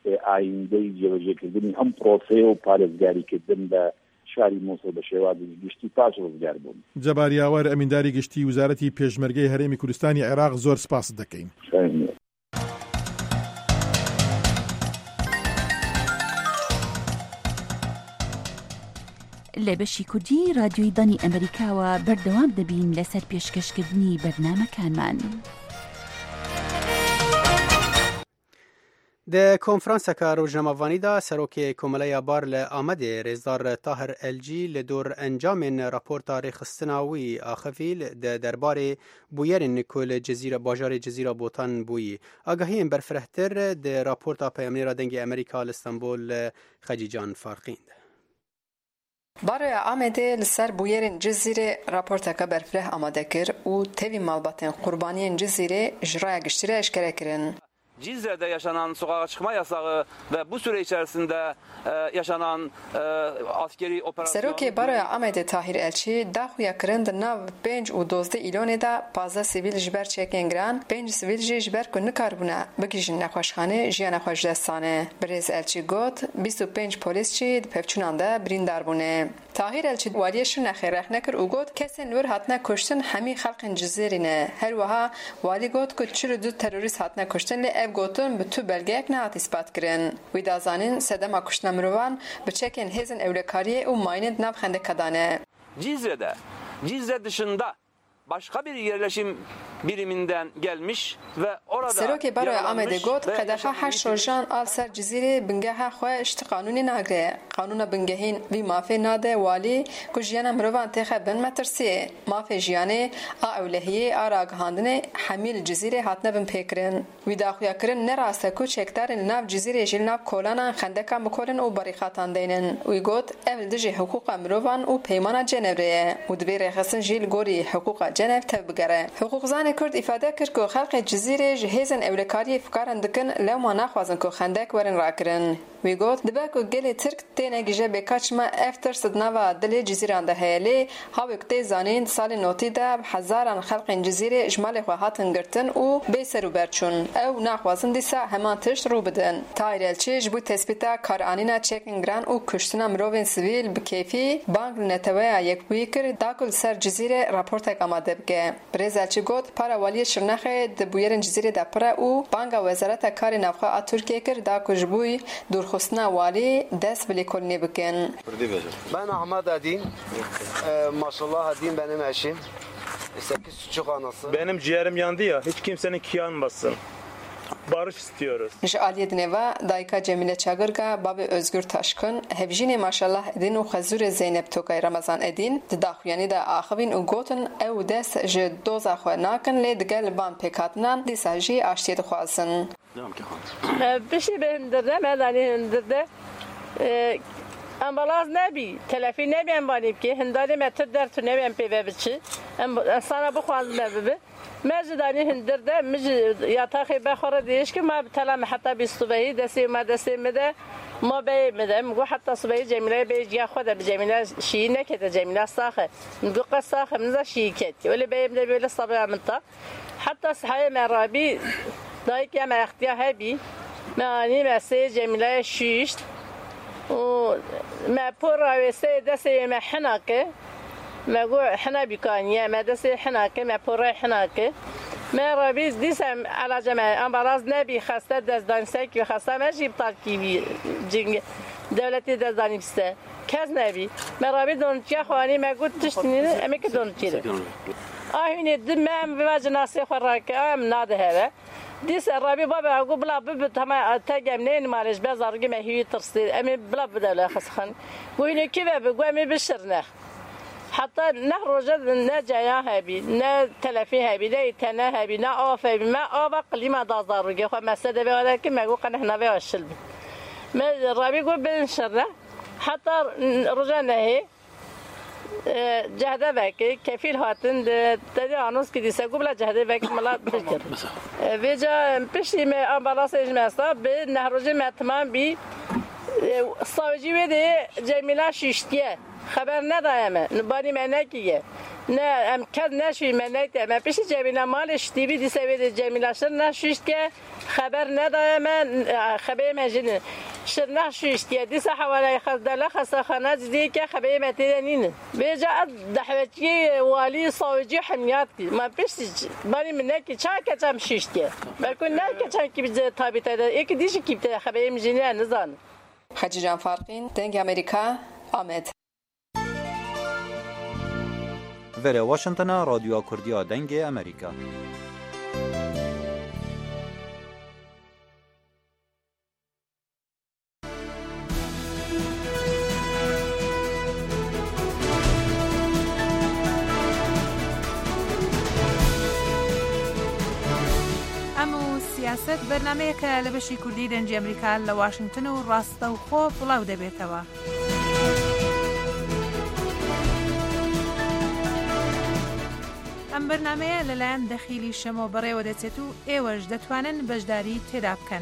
ئایندەی جێبەجێکردنی ئەم پرۆسەیە و پارێزگاریکردن بە شاری مووسڵ بە شێوازی گشتی پاش ڕزگار بوون. جەبار یاوەر ئەمینداری گشتی وزارەتی پێشمەرگەی هەرێمی کوردستانی عێراق زۆر سپاس دەکەین. لە بەشی کوردی رادیۆی دانی ئەمریکاوە بەردەوام دەبین لەسەر پێشکەشکردنی بەرنامەکانمان. د کنفرانسکا روزنامه‌وانی دا سروک کمله بار لآمده رزدار طاهر الجی لدور انجام راپورت رخصتناوی آخفیل د دربار بویرن کل جزیره باجار جزیره بوتان بویی آگاهی برفرهتر د راپورت پیامنی را دنگ امریکا استانبول خجیجان فارقین برای آمده لسر بویرن جزیره راپورتکا برفره آماده کر و تیوی مالباتن قربانیین جزیره اجرaya güçleri eşkere kirin. Cizre'de yaşanan sokağa çıkma yasağı ve bu süre içerisinde yaşanan askeri operasyon... Seroke Baroya Ahmet Tahir Elçi daxuya kirin di nav 5 û 12 îlonê de 15 sivîl ji ber çekên giran 5 sivîl jî ji ber ku nikarbûne bigîjin nexweşxanê jiyana xwe ji dest dane. Birêz Elçi got 25 polîsçî di pevçûnan de birîndar bûne. Tahir Elçi waliyê Şirnexê rexne kir û got kesên wir hatine kuştin hemî xelqên cizêrî ne. Her wiha walî got ku 42 terorîst hatine kuştin lê ev gotin bi tu belgeyek nehat îspat kirin. Wî da zanîn sedema kuştina mirovan bi çekên hêzên ewlekariyê û mayînê di nav xendeka dane. Cizre dışında başka bir yerleşim biriminden gelmiş ve orada Seroke Baroya Ahmet got qedexa 8 rojan al ser cizîrê bingeha xwe ji qanûnê nagire. Qanûna bingehîn vî mafê nade walî ku jiyana mirovan têxe bin metirsiyê. Mafê jiyanê a ewlehiyê a ragihandinê hemî li cizîrê hatine bin pêkirin. Wî daxuya kirin ne rast e ku çekdarên li nav cizîrê jî li nav kolanan xendekan bikolin û barîxatan deynin. Wî got ev li dijî hiqûqa mirovan û peymana Cenevre ye û divê rêxistin jî li gorî hiqûqa Cenev tev bigere. Hiqûqzanê Kurd îfade kir ku xelkê cizîrê ji hêzên ewlekariyê fikaran dikin lewma naxwazin ku xendek werin rakirin. Wî got dibe ku gelê Tirk têne gije bêkaçma ev tirs di nava dilê cizîran de heye lê hawek tê zanîn di salê notî de hezaran xelkên cizîrê ji malê xwe hatin girtin û bê serûber çûn. Ew naxwazin dîsa heman tişt rû bidin. Tahir Elçi ji bo tespîta karanîna çekên giran û kuştina mirovên sivîl bi kêfî bang li neteweya yekbûyî kir da ku li ser cizîrê raportek amade bike. Birêz Elçi got para waliyê Şirnexê di bûyerên cizîrê de pire û banga Wezareta Karê Navxwe a Tirkiye kir da ku ji bo durxistina walî dest bi lêkolînê bikin. Ben Ahmet Edin. Maşallah Edin benim eşim. 8 çocuk anası. Benim ciğerim yandı ya. Hiç kimsenin yanmasın. Barış istiyoruz. Ji aliyê dinêva dayika Cemîle Çagirga babê Özgür Taşkın hevjînê maşallah Edin û xezûrê Zeynep Tokay Ramazan Edin di daxuyanî de axivîn û gotin ew dest ji doza xwe nakin lê digel li van pêkhatinan dîsa jî aştiyê dixwazin. Bişî behindirde medanî hindirde ambalaz nebî telefî nebî em banî bikê hindarê me tir der tu nebî em pê ve biçî em sana bixwazin me bibe me ji danî hindirde min ji yataxê bexwara dêşkir me bi tela me heta bî subehî destê me destê me de ma beyê me de min got heta subehî Cemîleyê bêje ciya xwe de bi Cemîle şîî nekete Cemîle saxe min got qet saxe min za şîî ket öyle beyê de böyle sabaya min ta heta sihayê me rabî dayîkê me extiya hebî me anî me sê Cemîleyê şîşt û me pora wê destê me hinake me got hina bîkaniye me destê hinake me pora hinake me rabî dîsem elaca me ambalaz nebî xeste destdanîsekî xeste me jî iptal kîvî cing devletê destdanî biste kes nebî me rabî donutiya xwanî me got tiştînî em ê donutî ahînê di me em ve cinasê xwe rake em nadiheve Dîsa rabî baba got bila bibe tema tegem neyên malêj be zargî me hîvî tirsî em ê bila bide le xesxin goînê kî ve bi got em ê bişirne heta ne roja ne caya hebî ne telefî hebî ne îtene hebî ne av hebî me ava qilîma da zargî xwe me sede ve vedekî me got qeneh navê aşil bî me rabî got bişirne heta roja nehê cehdevekê kefîl hatin dedi anons ki dîse got bila cehdevekê mala bikir vêca piştî me ambalasê ji me sta bi nehrojê me timan bî savcî wê de Cemîla şîştiye xeber nedaye me banî me nekiye ne em kes neşî me neyte me piştî Cemîla malê şîtîbî dîse wê de Cemîla şirnex şîştiye xeber nedaye me xeberê me jî şirnex şîştiye dîsa hewaleyê xezdele xestaxane dîyeke xeberê me tê de nînin vêca dehwetiyê walî savcî hemiyat kir me piştî banî min nekî çawa keçem şîştiye belkû ne keçem kî bize tabî te de êkî dîşî kî te xeberê min jî nizanin Xecican Farqîn Dengê Amerîka Amed Vere Washingtona Radyoya Kurdiya Dengê Amerîka سیاست بەرنامەیەکە لە بەشی کوردی دەنجی ئەمریکا لە واشنگتن و ڕاستە و خۆ بڵاو دەبێتەوە. ئەم بەرنامەیە لەلایەن دەخیلی شەمۆ بەڕێوە دەچێت و ئێوەش دەتوانن بەشداری تێدا بکەن.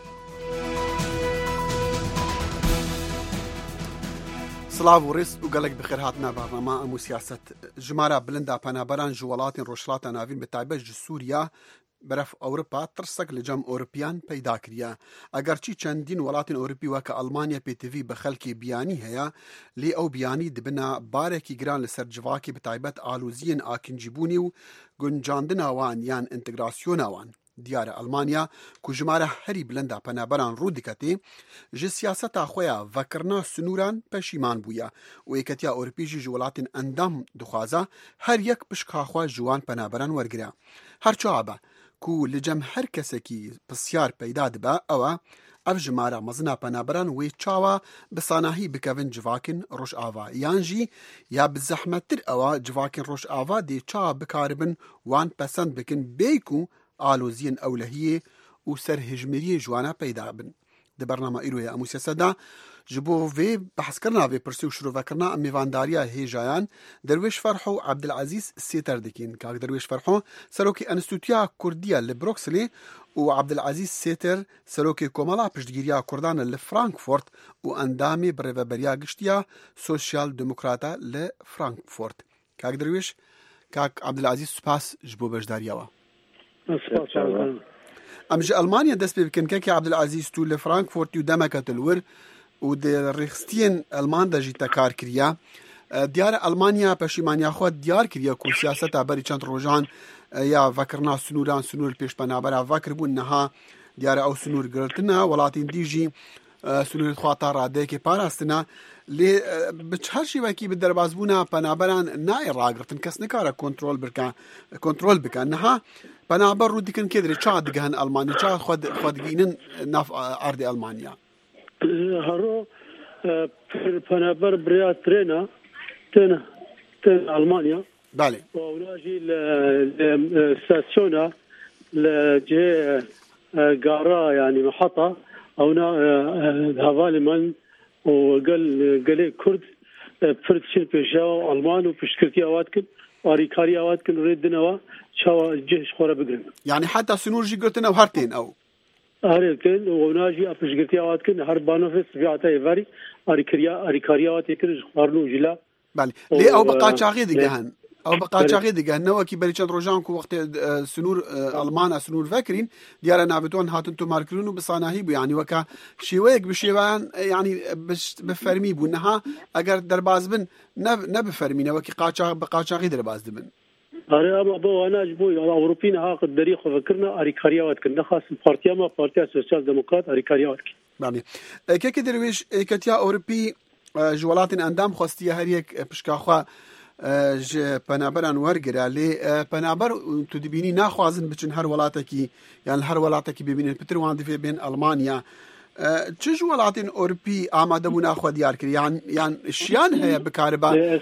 سلااو و ڕێست و گەلێک بخێر هاتنە بەرنامە ئەم و سیاست ژمارە بلندا پەنابەران ji welatên Rojhilata navîn bi taybet ji Sûriya beref Ewropa tirsek li cem Ewropiyan peyda kiriye. Egerçî çendîn welatên Ewropî weke Almanya pêtivî bi xelkê biyanî heye, lê ew biyanî dibine barekî giran li ser civakê bi taybet aloziyên akincîbûnê û guncandina wan yan întegrasyona wan. Diyare Almanya ku jimare herî bilenda penaberan rû diketê ji siyaseta xwe ya vekirina sunûran peşîman bûye û Yêketiya Ewropî jî ji welatên endam dixwaze her yek pişka xwe ji wan penaberan wergire. Her çawa be ku li cem her kesekî pisyar peyda dibe ew e ev jimare mezina penaberan wê çawa bi sanahî bikevin civakên Rojava yan jî ya bi zehmettir ew e civakên Rojava dê çawa bikaribin wan pesend bikin bê ku aloziyên ewlehiyê û serhejmeriyê ji wan peyda bin. Di bernama îro ya Em û Siyaseta ji bo vê behskirina vê pirsî û şîrovekirina mêvandariya hêjayan Derwêş Ferho û Abdilazîz Sêter dikîn. Kak Derwêş Ferho serokê Enstitûya Kurdiya li Brukselê û Abdilazîz Sêter serokê Komala Piştgiriya Kurdan li Frankfurt û endamê bi rêveberiya giştiya Sosyal Demokrata li Frankfurt. Kak Derwêş, Kak Abdilazîz spas ji bo bejdariya we. Em ji Almanya dest pê bikin kekê Abdilazîz tu li Frankfurt û demeke wir û di rêxistiyên Alman de jî te kar kiriye. Diyar Almanya peşîmaniya xwe diyar kiriye ku siyaseta berî çend rojan ya vekirina sunûran sunûr pêşpenabera vekiribûn niha diyar ew sunûr girtine welatên dî jî sunûrê xwata radeyekê parastina lê bi her şîvekî bi derbasbûna penaberan nayê ragirtin kes nikare kontrol bike niha penaber rû dikin kê dirê çawa digihin Almanya çawa xwe digînin nav erdê Almanya. Haro penaber birêya trêna tên Almanya. Belê. Ewna jî li stasyona li cihê gara yanî mihata ewna hevalê min û gelê Kurd pir diçin pêşewa Alman û piştgirtiya we dikin alîkariya we dikin rê din ew çawa cih ji xwe re bigirin. Yani heta sunûr jî girtin ew her tên ew. Herê dikin û ewna jî piştgirtiya we dikin her banofê siviyata êvarî alîkariya we tê kirin ji xwarin û jîla. Belê. Lê ew bi qaçaxî digihin. Ew bi qaçaxî digihin ne wekî berî çend rojan ku wextê sunûr Alman sunûr vekirîn diyare navê wan hatin tomarkirin û bi sanahî bû yanî weka şîweyek bi şêweyan yanî bi fermî bû niha eger derbas bin ne bi fermîne wekî bi qaçaxî derbas dibin. Arê ama bo wana ji bo Ewropî niha derî xwe vekirina alîkariya we dikin nexwastin partiya me Partiya Sosyal Demokrat alîkariya we dikin. Belê. Kekê derwêş Yêketiya Ewropî ji welatên endam xwestiye her yek pişka xwe ji penaberan wergire lê penaber tu dibînî naxwazin biçin her welatekî yan her welatekî bibînin pitir wan divê bên Almanya. Çi ji welatên Ewropî amadebûna xwe diyar kir yan şiyan heye bikaribe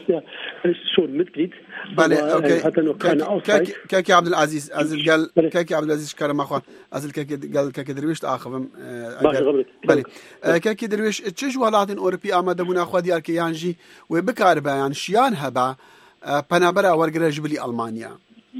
Belê kekê Abdilazîz ez il gel kekê Abdilazîz şikarema xwe ez il kekê derwêş axivim belê kekê derwêş çi ji welatên Ewropî amadebûna xwe diyar kir yan jî wê bikaribe yan şiyan hebe penabera wergire ji bilî Almanya.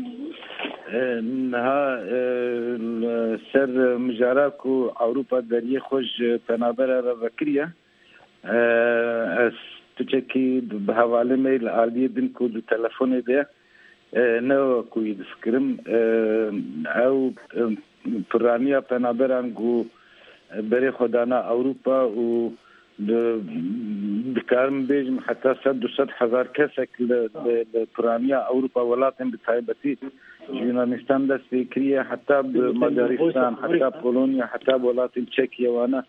Niha ser mijara ku Ewropa deriyê xwe ji penabera re vekiriye ez tûçekî bi hevalê me li aliyê din ku di telefonê de ne ku yê difikirim ew piraniya penaberan ku berê xwe dana Ewropa û dikarim bêjim heta 100,000 kesek li piraniya Ewropa welatên bi taybetî ji Yunanistan dest pê kiriye heta bi Macaristan heta Polonya heta welatên Çekya wana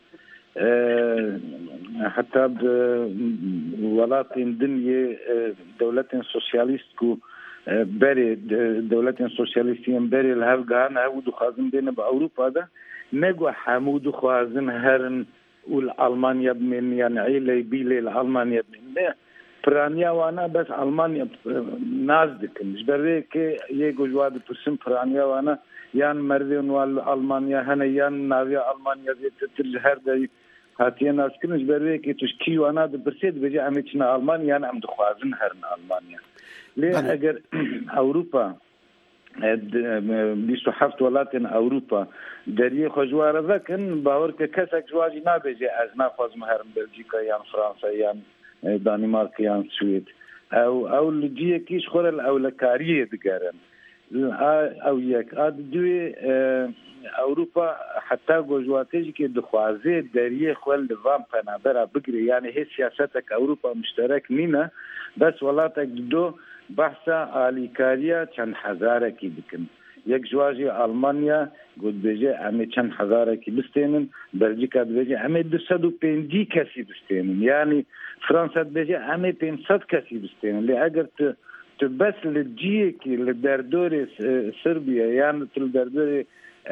heta bi welatên din yê dewletên sosyalîst ku berê dewletên sosyalîstiyên berê li hev gihane hevû dixwazin bêne bi Ewropa de ne got hemû dixwazin herin û li Almanya bimên yani îlê bîlê li Almanya bimên ne پرانیا وانا بس المانیا ناز دکن جبره که یه گوجواد پرسم پرانیا وانا یان مردون وال المانیا هنه یان ناویا المانیا تل هر دی هاتیه ناز کن جبره که توش کی وانا برسید بجی امیتنا المانیا ام دخوازن هرن المانیا لی اگر اوروپا 27 ولاتن اوروپا دریه خوجواره ذکن باور که کسک جواجی نابجی از نخواز مهرم بلژیکا یا فرانسا یا دانمارک یا سوید او لجیه کیش خورل اولکاریه دگرن او یک دوی اوروپا حتی گوجواتیجی که دخوازه دریه خوال دوام پنابرا بگری یعنی هی سیاستک اوروپا مشترک نینه بس ولاتک دو بحثا آلیکاریا چند هزاره کی بکن یک جواجی آلمانیا گود بجه امی چند هزاره کی بستینن بلژیکا بجه امی 250 کسی بستینن یعنی فرانسا بجه امی 500 کسی بستینن لی اگر تو بس لجیه کی لدردور سربیا یعنی تو لدردور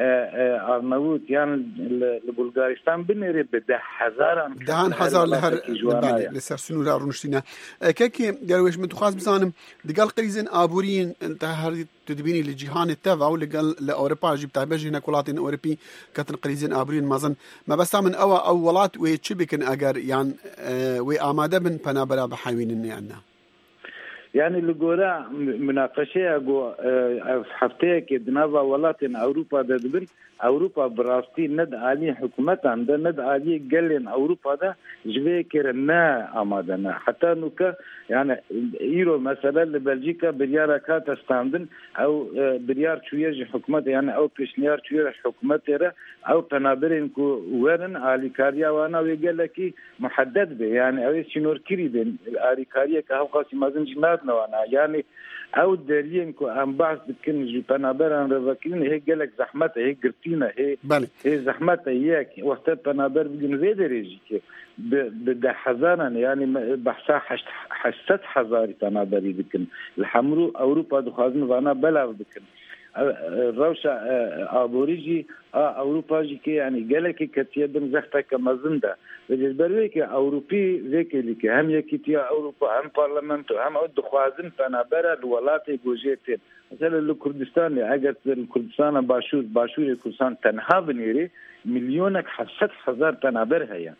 آرناوت یعنی لبولغارستان بنیره به 10,000 لهر لسر سنورا رونشتینا كاكي درويش متخاص بزانم دقال قريزن آبورين انت هردي تدبيني لجيهان التابع ولقال لأوروبا جيب تابجي ناكولاتين أوروبي كاتن قريزن آبورين مازن ما بس من أو ولات ويتشبكن أجر يعني وآماده من بنابرا بحيوين يعني يعني لجورا مناقشة جو حفتة كدنافا ولاتن أوروبا دبن أوروبا براستي ند عالي حكومتان ده ند عالي قلن أوروبا ده جوه كرنا آمادنا حتى نوكا يعني إيرو مثلا لبلجيكا بريارة كات استاندن أو بريار شوية حكومت يعني أو بيشنيار شوية حكومت أو تنابرين كو ورن عالي كاريا وانا ويقال محدد به يعني أو شنور كري بين عالي كاريا كهو قاسي مازن جناتنا وانا يعني او دريين كو ام بعض كن جو بنابران رفاكين هي قالك زحمته هي قرتينا هي زحمته هيك وقت بنابر بجن زي درجه بده حزانا يعني بحثا حسات حزاري تنابري بكن الحمرو اوروبا دخازن وانا بلا بكن روشا ابوريجي اوروبا جي كي يعني قالك كتيبن زحتا كما زنده بالنسبه اوروبي ذيك اللي هم يكتيا اوروبا هم برلمانتو هم دخوازن فنابرا الولات جوجيتين مثلا الكردستان اگر الكردستان باشور كردستان تنها بنيري مليونك حسات حزار تنابر هيا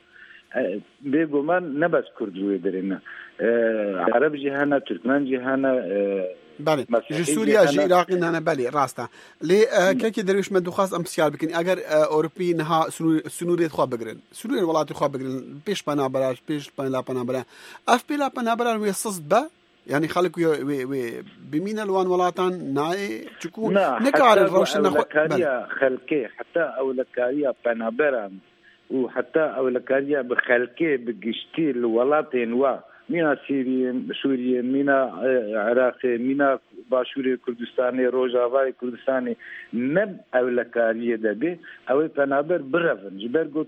بيغمان نبس كردوي درنا عرب جهانا تركمان جهانا بله جو سوريا جي عراق انا بالي راستا لي كيكي درويش مدو خاص امسيال بكن اگر اوروبي نها سنوري خو بغرن سنوري ولات خو بغرن بيش بنابراج بيش بلا بنابرا اف بلا بنابرا ويصصد با يعني خلق بمين الوان ولاتان ناي تكون نكار الروشن خلقي حتى اولكاريا بنابرا وحتى اولكاريا بخلقي بقشتي الولاتين و مينا سوريا مينا عراق مينا باشور كردستاني روجاواي كردستاني نب اولكاريه دبي او بنابر برفن جبرغو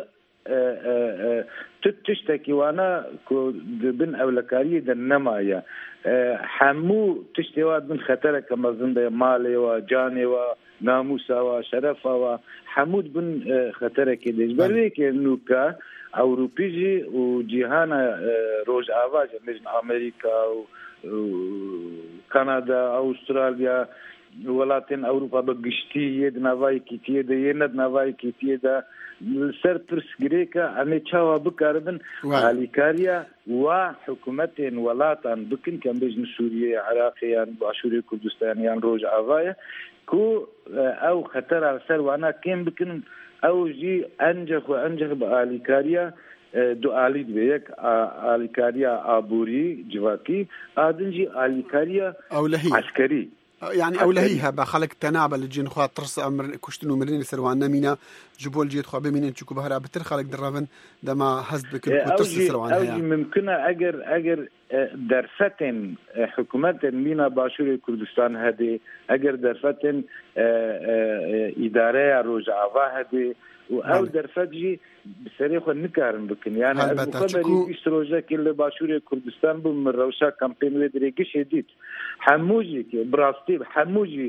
تشتكي وانا بن اولكاريه دنمايا حمو تشتواد من خطرك كما زنده مالي وجاني وناموسا وشرفا وحمود بن خطرك دجبريك نوكا اوروبيجي وجيهانا روج اواج مثل امريكا وكندا استراليا ولاتن اوروبا بقشتي يد نافاي كيتي ده يند نافاي كيتي ده سر ترس غريكا اني تشاوا بكاربن اليكاريا وحكومتين ولاتن بكن كان بين سوريا عراقيا باشوري كردستانيان روج اوايا كو او خطر على سر وانا كم بكن او جي انجخ باليكاريا دو آلید به یک آلیکاریا آبوری جواکی آدنجی آلیکاریا عسکری يعني أولهيها بخلق تنابل الجين خوا ترس أمر كشتنو مرين سروان نمينا جبول جيت خوا بمين تشوكو بهرا بتر خلق درافن دما هزد بكل ترس سروان هيا ممكن أجر درفتن حكومة مينا باشور كردستان هذه أجر درفتن إدارة روجعوا هذه او درفتجي بسريخ نكارن بكن يعني المخبري استروجا كل باشور كردستان بمروشا كامبين ودريكش هديت حموجي براستي حموجي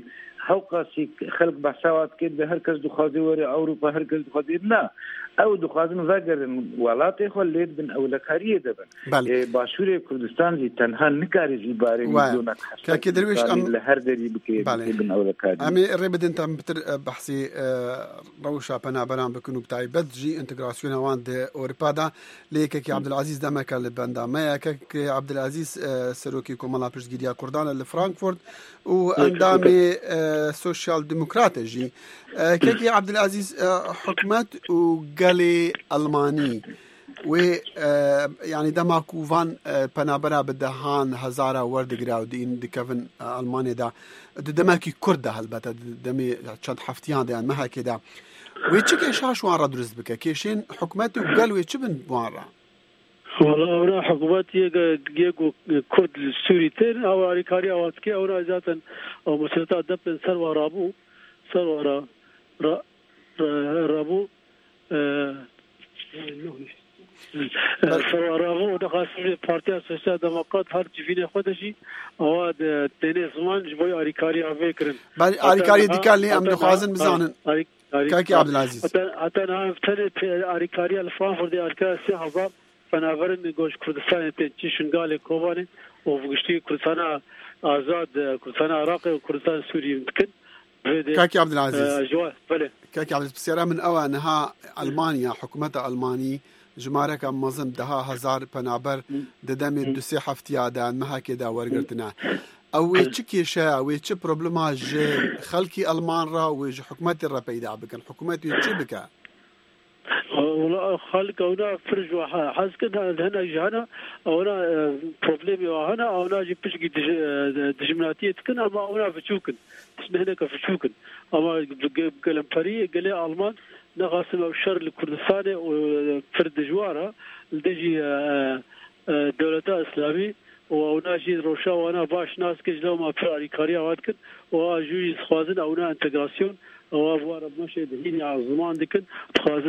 حوقاسي خلق بحثات كده هركز دخازي وري أوروبا هركز دخازي لا أو دخازن فجر ولاتي خليت بن أولكارية دبن باشوري كردستان زي تنها نكاري زي باري مليونات حسن كدرويش لهر دري بكي بن أولكاري أمي الربد أنت بتر بحثي روشة بنا برام بكونوا بتاعي بدجي انتجراسيون وان دي أوروبا ليك عبد العزيز دمك اللي بندا ما كك عبد العزيز سروكي كمالا بيشجيريا كردان اللي فرانكفورت واندامي سوشيال ديمقراطي كيكي عبد العزيز حكمت وقالي ألماني و يعني دماكو فان بنابرا بدهان هزارة ورد جراودين دكفن ألمانيا دا دماكي كرده هالبتا دمي شد حفتيان يعني ما هكذا ويتشكي شاش وان ردرز بك كيشين حكمتي وقالوا يتشبن وان والله أنا حكومتي يجو كرد السوريتين أو أريكاريا واتكي أو رازاتا أو مسيرتا دبن سروا رابو سروا رابو سروا رابو دخاسي بارتيا سوسيال ديمقراط هر جفيني خودشي أو تاني زمان جبوي أريكاريا فكرن أريكاريا دي كان لي أمن خوازن بزانن كاكي عبد العزيز حتى أنا ابتدي أريكاريا الفرانكفورت دي أريكاريا 3000 فنافرن گوش کردستان تنچی شنگال کوبانه و گشتی کردستان آزاد کردستان عراق و کردستان سوریه ممکن كاكي عبد العزيز جواب بله كاكي عبد العزيز بسيارة من أوى أنها ألمانيا حكومتها ألماني جمارك مظن دها هزار بنابر ددمي دوسي حفتيا دان ما هكذا ورقرتنا أو يتشكي شا ويتش بروبلما جي خلقي ألمان را ويجي حكومتي را بيدا بكن حكومتي يتشبك ولا خالق أونا فرج وحاس كده هنا جهنا أونا بروبلمي وهنا أونا جي بشكي دجمناتية كنا ما أونا فشوكن تسمع هنا كفشوكن أما قلم فريق قلي ألمان نقاسم أو شر الكردستان وفرد جوارا لدجي دولة إسلامي وأونا جي روشا وأنا باش ناس كجلو ما في أريكاريا وادكن وأجوي خوازن أونا انتجراسيون وأبوار بمشي دهيني على الزمان دكن خوازن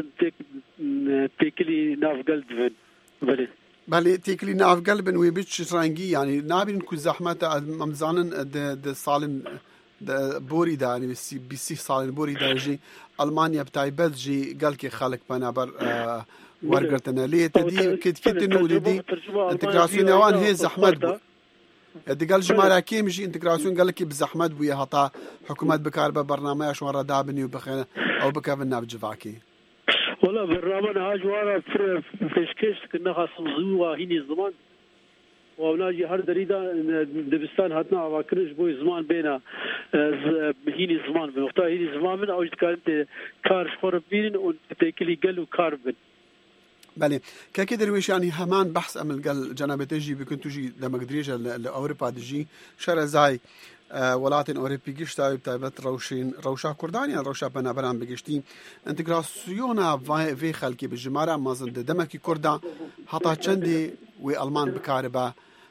تيكلي ناف قلب بلي بله تيكلي ناف قلب ويبيتش شرانجي يعني نابين كل زحمة ممزانن د صالن بوري دا يعني بيسي صالن بوري دا جي ألمانيا بتاعي بلجي قال كي خالق بنابر ورقرتنا ليه تدي كت إنه دي انتجراسيون يوان هي زحمة دي قال جمارة كيم جي انتجراسيون قال لك بزحمة بويا هطا حكومات بكاربة برنامج شوارا دابني وبخير أو بكافنا بجفاكي والله بالرامن هاجوارا فيشكيش كنا خاصم زوا هيني زمان وناجي هر دريدا دبستان هاتنا عواكرش بوي زمان بينا هيني زمان بنقطة هيني زمان من أوجد كانت كارش خورب بينن وتأكلي قلو كاربن بله كأكيد درويش يعني همان بحث أمل قال جناب تجي بكون تجي لما قدريجة لأوروبا تجي شر زاي ولاتن أوروبي جشتا بتاعت روشا كرداني روشا بنابرام بجشتي انتجراسيونا في خلقي بالجمارة ما زند دمكي كردا حتى چندي وألمان بكاربا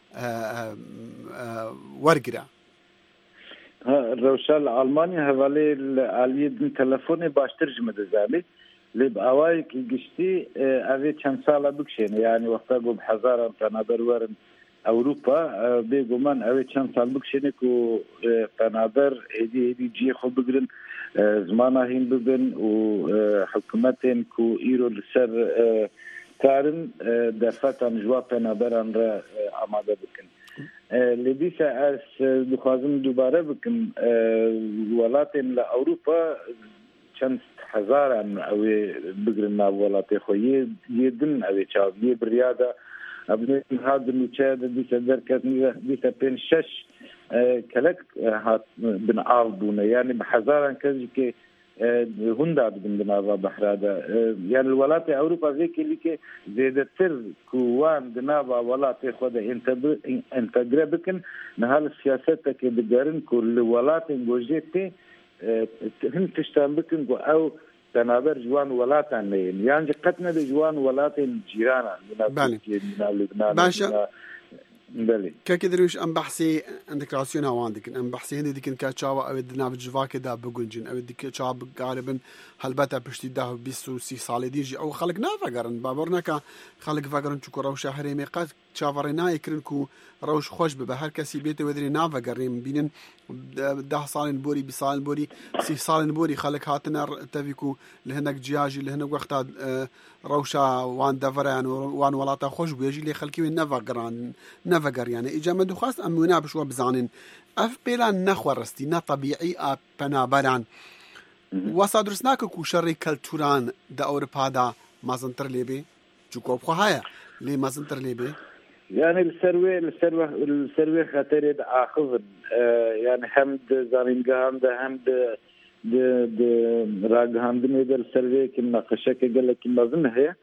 ورقرا روشا الألماني هذالي العالية تلفوني باش ترجمة ذلك لب أواي كي جشتي أبي كم سالة بكشين يعني وقتها بحزارة تنابر ورن أوروبا بيجومان أبي كم سال بكشين كو تنابر هدي جي خب بقرن زمانه هين ببن وحكومتين كو إيرو لسر كارن دفتن جواب تنابران را عماده بكن لديسا أس دخازم دوباره بكم ولاتن لأوروبا چند هزاران اوی بگرنا ولاتی خویی یدن اوی چاوی بریاده ابن هاد نوچه دیسا درکت دیسا پین شش کلک هات بن آردونه يعني بحزاران کسی که هندا بنا بحراده يعني الولايات أوروبا ذيك اللي كي زيادة تر كوان دنابا ولايات خود انتجرا بكن نهال السياسات كي بدارن كل ولايات جوجيتي هم تشتغل بكن أو تنابر جوان ولاتن يعني قتنا بجوان ولاتن جيرانا من لبنان بله كاكي درويش ام بحثي عندك راسيون هوا عندك ام بحثي هندي ديكن كاتشاوا او دنا بجواك دا بگونجن او ديك تشاب غالبا هلبتا بشتي دا 20 سال ديجي او خلق نافقرن بابرنا كا خلق فقرن تشكو روش هريمي قد تشافرنا يكرنكو روش خوش به هر کسی بیت ودری نافقرن بینن 10 سال بوري 20 سال بوري 30 سال بوري خلق هاتنا تفيكو لهنك جياجي لهنك وقت روشا وان دفران وان ولاتا خوش بيجي لي خلقي نافقر يعني اجا مدو خاص ام ونا بشوا بزانن اف بلا نخورستي نا طبيعي بنابران وصادرسناك كو شري كلتوران دا اوربا دا مازنتر ليبي جوكو بخايا لي مازنتر ليبي يعني السروي خطر آخذ يعني حمد زمین گام ده حمد د راگ حمد میں در سروي كنا قشك قال لك مازن هي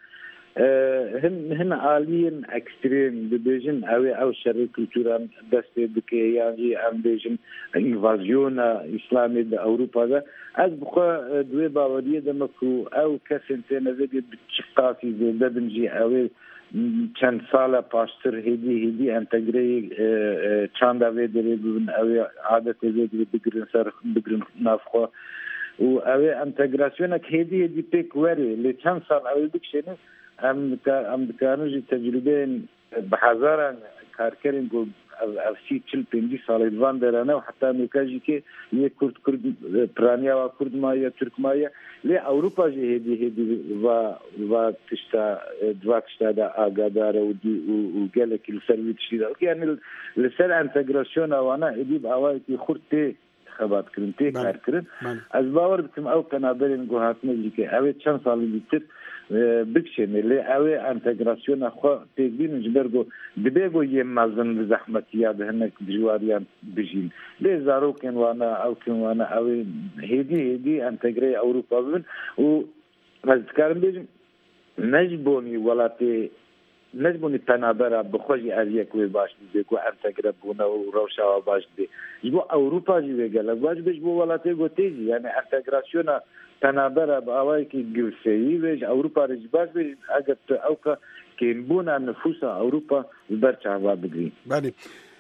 هن عاليين اكستريم بيجن او شر كولتوران دست بكي يعني ام بيجن انفازيون اسلامي د اوروبا ده از بخا دوي باوديه دمكو او كسنتين زي بتشقافي بدنجي او چند سال پاشتر هدی انتگری چند اوی دری ببین اوی عادت وی بگرن نافخو و اوی انتگراسیون که هدی پیک وری لی چند سال اوی بکشنه ام دکانوجی تجربه بحزارن کارکرین گو افسی 40-50 سال دوان درانه و حتی میکاجی که یه کرد پرانیا و کرد مایا ترک مایا لی اوروپا جی هدی و تشتا دوا تشتا دا آگاداره و گلک لسروی تشتا یعنی لسر انتگراسیون آوانا ادیب آوائی که خورد تی خبات کرن تی کار کرن از باور بتم او کنابرین گو حاتمه جی که اوی چند سالی بیتر بکشنه لی اوی انتگراسیون خو تیگین جبرگو دبیگو یه مازن زحمتیا به هنک جواریان بجین لی زاروکن وانا او کن وانا اوی هدی انتگری اوروپا ببین و مزدکارم بیجم نجبونی ولاتی نجبونی پنابرا بخوشی اریک وی باش بگو انتگره بونه و روشا و باش بی جبو اوروپا جی بگل باش بجبو ولاتی گو تیجی یعنی انتگراسیون تنابرة بأوايكي جوسي ويج أوروبا رجباز ويج أجت أوكا كينبونا نفوسها أوروبا البرشة وابدين. بالي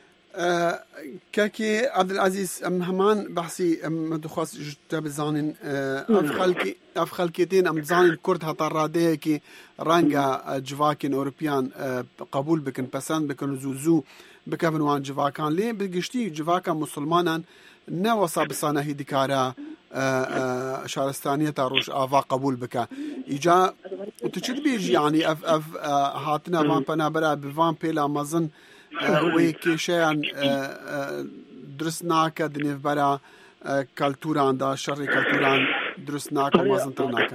كاكي عبد العزيز أم همان بحثي أم دخاص جتاب زانين أفخلكيتين أم زانين كرد هطراديه كي رانجا جواكين أوروبيان قبول بكن بسان بكن زوزو بكفن وان جواكان ليه بقشتي جواكا مسلمانا نوصا بصانه ديكارا شارستانية تاروش آفا قبول بك إيجا وتشد بيجي يعني أف هاتنا فان بنابرا بفان بيلا مزن ويكيشان درسناك دنيف برا كالتوران دا شري كالتوران درسناك ومزن ترناك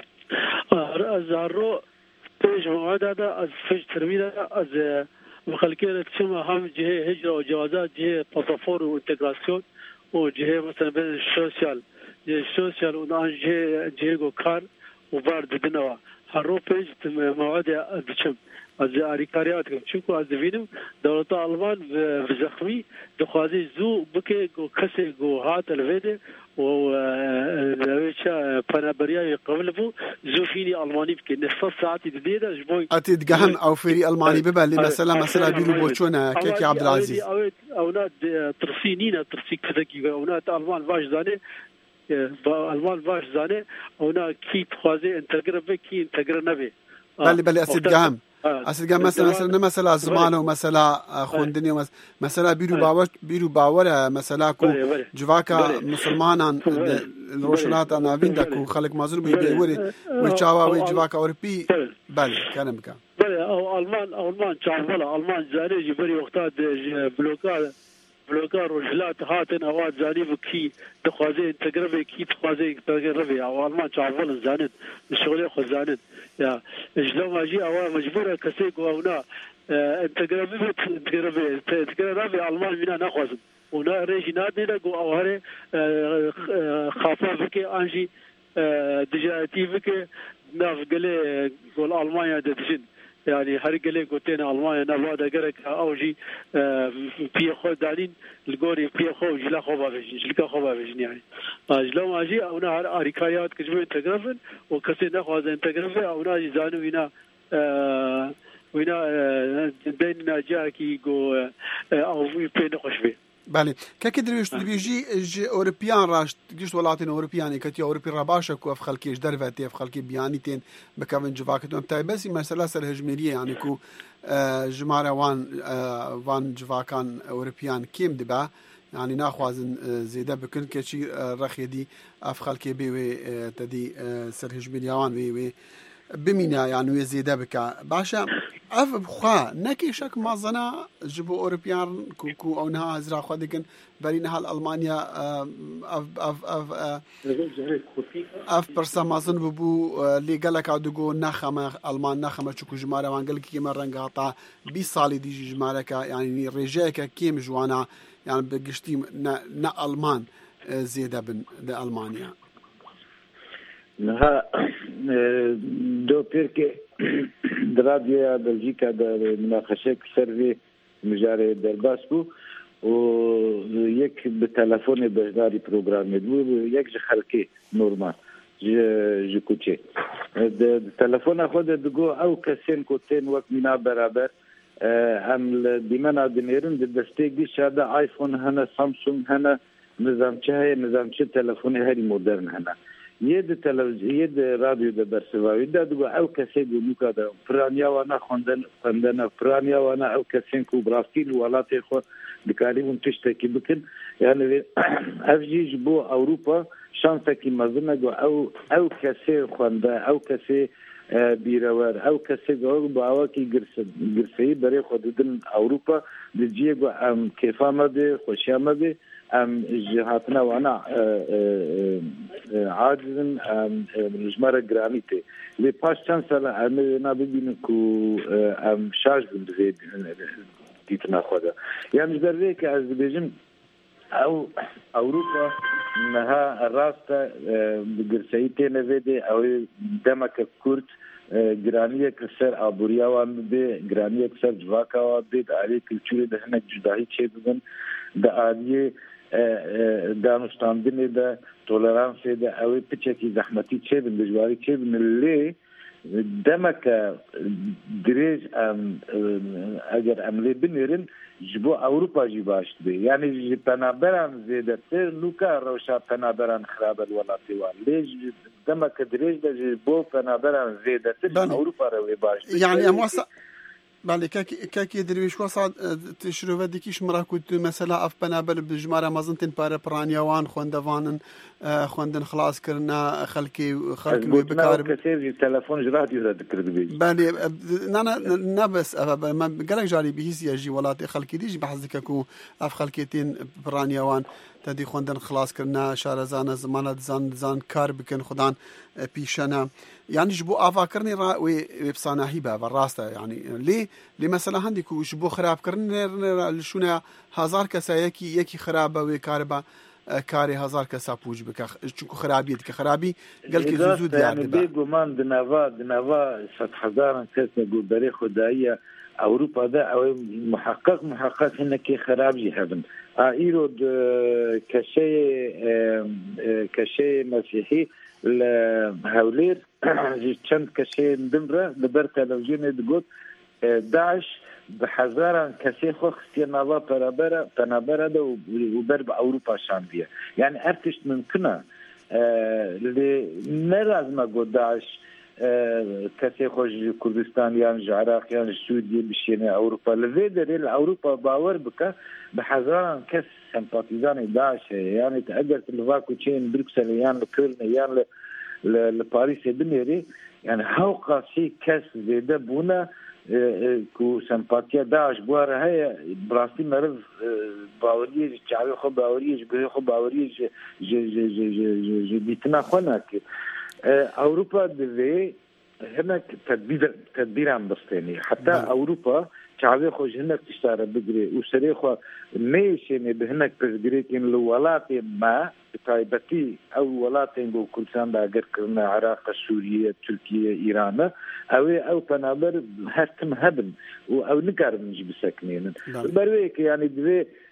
أزارو بيج موعدة دا أز فيج ترميدة أز مخلقين تسمى هم جهة هجرة وجوازات جهة باسفور وانتقراسيون وجهة مثلا بين السوشيال ونان جهة كار وبارد دنوا هرو بيج موعدة أدشم از آریکاریات کم چونکو از وینم دولت آلمان و زخمی دخوازی زو بکه گو کسی گو هات الویده و ویچا پنابریای قبل بو زو فيني ألماني بكي نصف ساعتي ديدا جبوي أتيد جهم أو فيري ألماني ببالي مثلا بيرو بوشونا كيكي عبد العزيز أولاد ترسينينا ترسي كذاكي أولاد ألمان واش زاني ألمان واش زاني أولاد كي تخوازي انتقرب كي انتقرب نبي بالي أسيد جهم أصل مثلا زمانه ومثلا خوندني مثلا بيرو باور مثلا كو جواكا مسلمانان الروشنات أنا بيندكو خلق مازل بيوري ويشاوا ويجواكا أوروبي بالي كلام كان بالي أو ألمان شعبلا ألمان زاني جبري وقتات بلوكار رجلات هاتن أواد زاني بكي تخوازي تقربي كي تخوازي تقربي أو ألمان شعبلا زاني الشغلية خزانين يا إجلو ما جي أوان مجبورة كسيك وهنا تقربي ألمان منا نخوزن ونا ريجي نادي لقو أوهري خافا بكي أنجي دجاتي بكي ناف قلي قول ألمانيا دتشن يعني هر قلي قلتين ألمانيا نبادا قرك أوجي في خو دالين الجوري في خو جلا خوبا بيجن جلك خوبا بيجن يعني أجلو ما جي أونا هر أريكايات كجمين تقربن وكسي نخوازن تقربن أونا جزانو هنا وهنا بين جاكي جو او بين قشبه بله كاكي درويش بيجي اوروبيان راش جيش ولاتين اوروبيان كتي اوروبي رباشا كو افخلكيش درفتي افخلكي بيانيتين بكافن جواكتون تاع بس مساله سر هجميريه يعني كو جماره وان جواكان اوروبيان كيم دبا يعني ناخوازن زيده بكل كشي رخيدي افخلكي بي تدي سر هجميريه وان وي بمينا يعني يزيد بك باشا اف بخا نكي شك ما زنا جبو اوروبيان كوكو او نها زرا خدكن برينها المانيا اف برسا ما زن بو لي قالك ادغو نخمه المان نخمه چكو جماره وان قال كي مرنغاطا 20 سال دي جمارك يعني رجاك كيم جوانا يعني بقشتي نا المان زياده بن المانيا نها دو بيركي دراديا بلجيكا در مناقشه سروي مجاري درباسبو ويك بالتلفون بجداري بروجرام دو يك خلقي نورمال جي كوتشي التلفون خود دغو او كسين كوتين وقت منا برابر هم ديمنا دميرن دستيك دي شاده ايفون هنا سامسونج هنا نظام تلفون هاري مودرن هنا يد تلفزيون يد راديو د برسواوي دا دغه او کسي ګونو دا فرانیا وانا خوندن فرانیا وانا او کسين کو برازيل ولاتي خو د کاریون تشتكي بكن يعني افجيج بو اوروبا شانسه کی مزنه او کسي خونده او کسي بیرور او کسي ګو باوا کی ګرسي بری خودن اوروبا د جيغو ام کیفامده خوشامده ام جهاتنا وانا عاجزن مجمره جرانيتي لي باش تنسل انا بينكو ام شاج بندزيد ديتنا خودا يعني دريك از بيجم او اوروبا انها الراستا بجرسيتي نفيدي او دمك كورت جرانيه كسر ابوريا وان دي جرانيه كسر جواكا وان دي علي كلتوري ده هناك جداهي تشي بزن ده عاديه دانشتاندنی ده تولرانسی ده اوی پچکی زحمتی چه بن دجواری چه بن اللي دمك دريج اگر عملي بنيرن جبو اوروبا جي باش بي يعني جي بنابران زيدتر لوكا روشا بنابران خراب الولاتي وان ليش دمك دريج ده جبو بنابران زيدتر اوروبا روي باش يعني اموسا بله كاكي درويش وصاد تشروفه ديكيش مراكوت مثلا اف بنابل بجماره مازنتين بار برانيوان خوندوانن خوندن خلاص كرنا خلكي بكار كثير تليفون راديو ذكر بي بله انا نبس ما قالك جاري بهيس يجي ولاتي خلكي ديجي بحزككو اف خلكيتين برانيوان تدي خوندن خلاص كرنا شارزانه زمانه زان كار بكن خدان بيشنا يعني جبو افا كرني وي بصناهي بابا راسته يعني ليه مثلا عندك جبو خراب كرني شونه هزار كسا يكي خرابه وكاربه كاري هزار كسا بوج بك چونكو خرابيت كخرابي قال كي زود يعني بيجو مان دنافا 7000 كاس نقول بري خدايه اوروبا ده او محقق هناك خراب جهبن ايرود كشي مسيحي لهولير چند كشي دمره لبر تلفزيون دقوت داعش بحزارا كسي خو اختيارنا بنابرا ده وبرب اوروبا شامبيه يعني ارتش ممكنه اللي نراز ما قد داعش كسي خوش كردستان يعني العراق يعني السعوديه بشينا اوروبا لفيدر اوروبا باور بك بحزارا كس سمباتيزان داعش يعني تقدر الفاكو تشين بروكسل يعني لكولن يعني لباريس بنيري يعني هوقا شي كس زيده بونا كو سمباتيا داعش بوار هي براسي مرض باوريه جاوي خو باوريه جبه خو باوريه جي بيتنا خناك اوروبا دي هناك تدبير عم بستاني حتى اوروبا چاوي خو هناك تشتار بگري وسري خو ماشي بهناك بگريكين الولات ما تايبتي او ولاتين جو كردستان دا اگر كرنا عراق سوريا تركيا ايران او بنابر هرتم هبن او نقار نجي بسكنين برويك يعني دي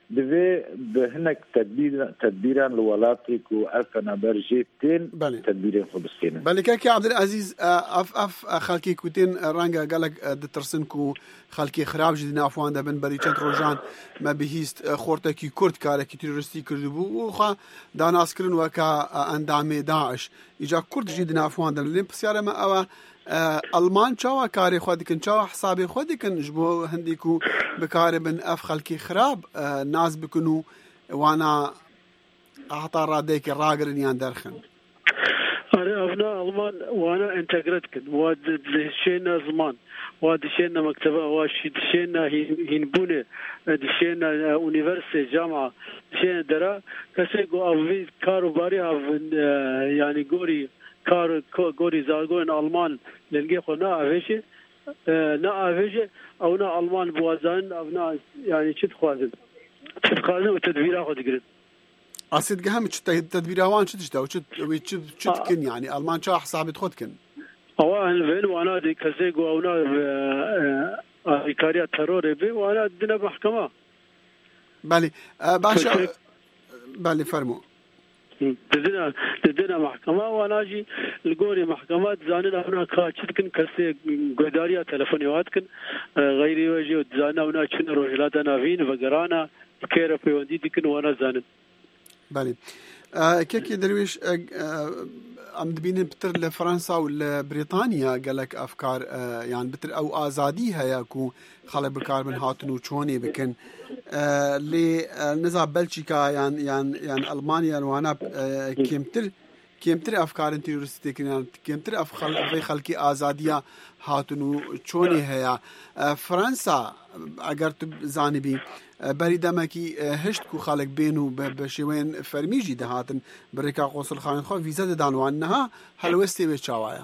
دوی به هناك تدبيرا لولاتك وألفنا برجيتين تدبيرين خبستين. بالك يا عبد العزيز اف خلكي كوتين رانجا قالك دترسنكو خلكي خراب جدنا افوان دبن بريچن روجان ما بهيست خورتكي كرد كاركي تيرورستي كردبو وخا دانا اسكرن وكا اندام داعش اجا كرد جدنا افوان دبن بسياره ما او المان چاوا کاری خود کن چاوا حسابی خود کن جبو هندی کو بکار بن اف خلکی خراب ناز بکنو وانا اعطى راديك الراقرن يان درخن أنا أبناء ألمان وأنا انتقرت كن واد دشينا زمان واد دشينا مكتبة واد دشينا هنبونة دشينا أونيفرسيتي جامعة دشينا درا كسيقو أبي كارو باريها يعني قوري كار قوري زاغون ألمان لنجي خنا أفيشة نا أفيشة أو نا ألمان بوازان أو نا يعني شد خوازن وتدبير أخذ قرد أصيد جهم تدبير هوان شد شدا وشد كن يعني ألمان شا حسابي تخد كن أوان فين وأنا دي كسيقو أو نا إيكاريا ترور بي وأنا دنا محكمة بالي باشا بالي فرمو تدنا محكمة وأنا أجي الجوري محكمات زاننا هنا كاتشتكن كسي قداريا تلفونيات كن غيري وجي وزانا هنا شن روجلاتنا فين وقرانا كيرا في وندي دكن وأنا زانن. بالي كيكي درويش عم تبين بتر لفرنسا ولا بريطانيا قالك أفكار يعني بتر أو آزاديها ياكو خلق بكار من هاتنو شوني بكن لي نزع بلجيكا يعني ألمانيا وانا كيمتر أفكار تيرورستي كن كيمتر في خلقي آزادية هاتنو شوني هيا فرنسا اگر تو زانبی بریدمکی هشت کو خالق بینو بشوین فرمیجی دهاتن برکا قوصل خان خو ویزا دانوانها هلوستی به چاوایا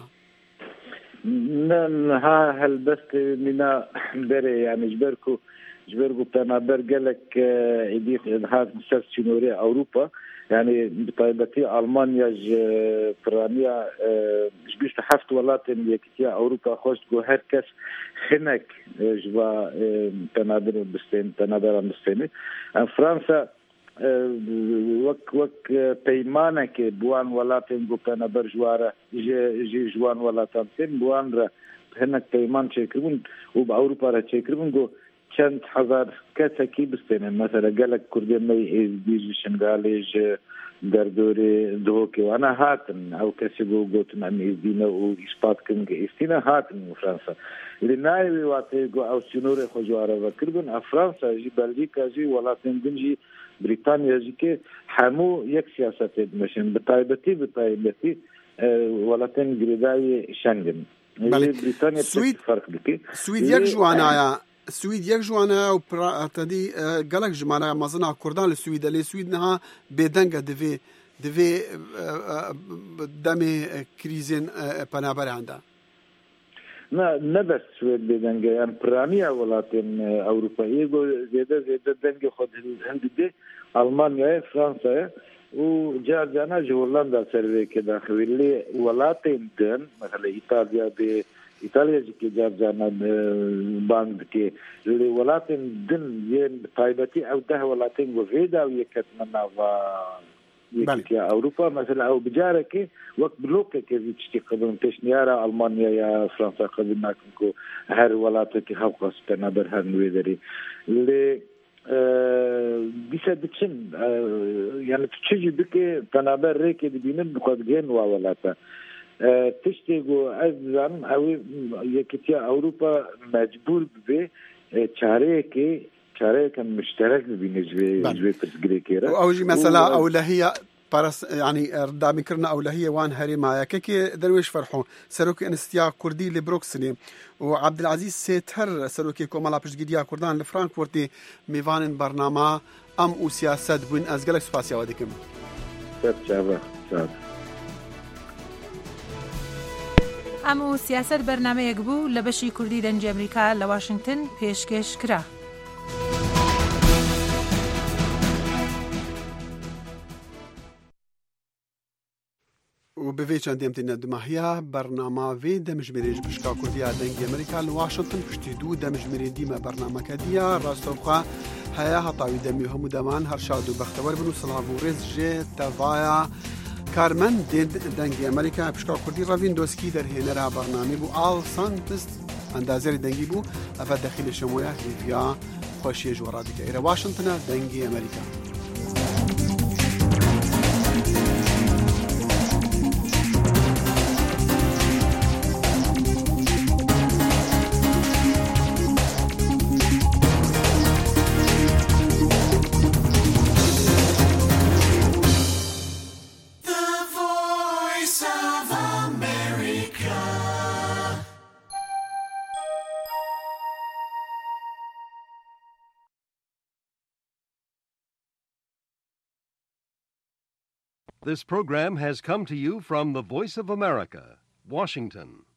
ها هل بس منا بري يعني جبركو بتانا برجلك يديك هذا مسلسل شنوري أوروبا يعني بطيبتي ألمانيا فرانيا جبيش تحفت ولاتن يكتيا أوروبا خوش جو هركس خنك جوا تنادر بستين فرنسا وك بيمانك بوان ولاتن جو تنابر جوارا جي جوان ولاتن سين بوان را هناك بيمان شكرون وبأوروبا را شكرون جو چند هزار کسی بستن مثلا گلک کردی می دیج شنگالج در دوره دو که وانا هاتن او کسی گوتن ام ازدینا و اثبات کنگ استینا هاتن فرانسا لنای واته گو او سنور خجواره و کردن فرانسا جی بلژیکا جی ولاتن دنجی بریتانیا جی که همو یک سیاست مشن بتایبتی ولاتن گریدای شنگن بریتانیا فرق بکی سوید یک جوانایا سويد يك جوانا و تدي قالك جمانا مازنا كردان لسويد اللي سويد نها بدنگا دفي دمي كريزين بنابر عنده نه بس سويد بدنگا يعني برانيا ولاتن اوروبيه زياده دنگا خود هندي المانيا فرنسا وجانا هولندا سيرفي كده خويلي ولاتن دن مثلا ايطاليا إيطاليا جي جانا باند كي ولاتن دن ين طيبتي أو ده ولاتن وفيدا ويكتمنا يا أوروبا مثلا أو بجارك وقت بلوك كي تشتي قبل تشنيارا ألمانيا يا فرنسا قبلنا كنكو هر ولاتك خوقس بنابر هنويدري اللي بيسدتشن يعني تشجي بك بنابر ريكي دبينن بقد جن وولاتا تشتيجو أزم أو يكتيا أوروبا مجبور به شارك مشترك بين جوي تسجيلكيرا أو جي مثلا أو لهي برس يعني دامي كرنا أو لهي وان هري معايا كي درويش فرحون سروك انستيا كردي لبروكسلي وعبد العزيز سيتر سروكي كومالا بشجيديا كردان لفرانكفورتي ميفان برنامج أم وسياسات بين أزجلك سباسيا وديكم شابه ئەم و سیاست بەرنامەیەک بوو لە بەشی کوردی دەنجی ئەمریکا لە واشنگتن پێشکەش کرا. وبفي چندێمتینە دماهیا بەرنامە وێ دەمژمێرێژ بشکا کوردیا دەنگی ئەمریکا لە واشنگتن پشتی دوو دەمژمێری دیمە بەرنامەکە دیە ڕاستەوخوا هەیە هەتاوی دەمی و هەموو دەمان هەر شاد و بەختەوەر بن و سڵاو و ڕێز ژێ تەڤایە کارمەند دەنگی ئەمریکا پشکا کوردی ڕەڤین دۆسکی دەرهێنەرا بەرنامەی بوو ئاڵ سانتست ئەندازەری دەنگی بوو ئەفە دەخیلە شەمۆیە هێڤیا خۆشیە ژوەڕادیکە ئێرە واشنگتنە دەنگی ئەمریکا. This program has come to you from the Voice of America, Washington.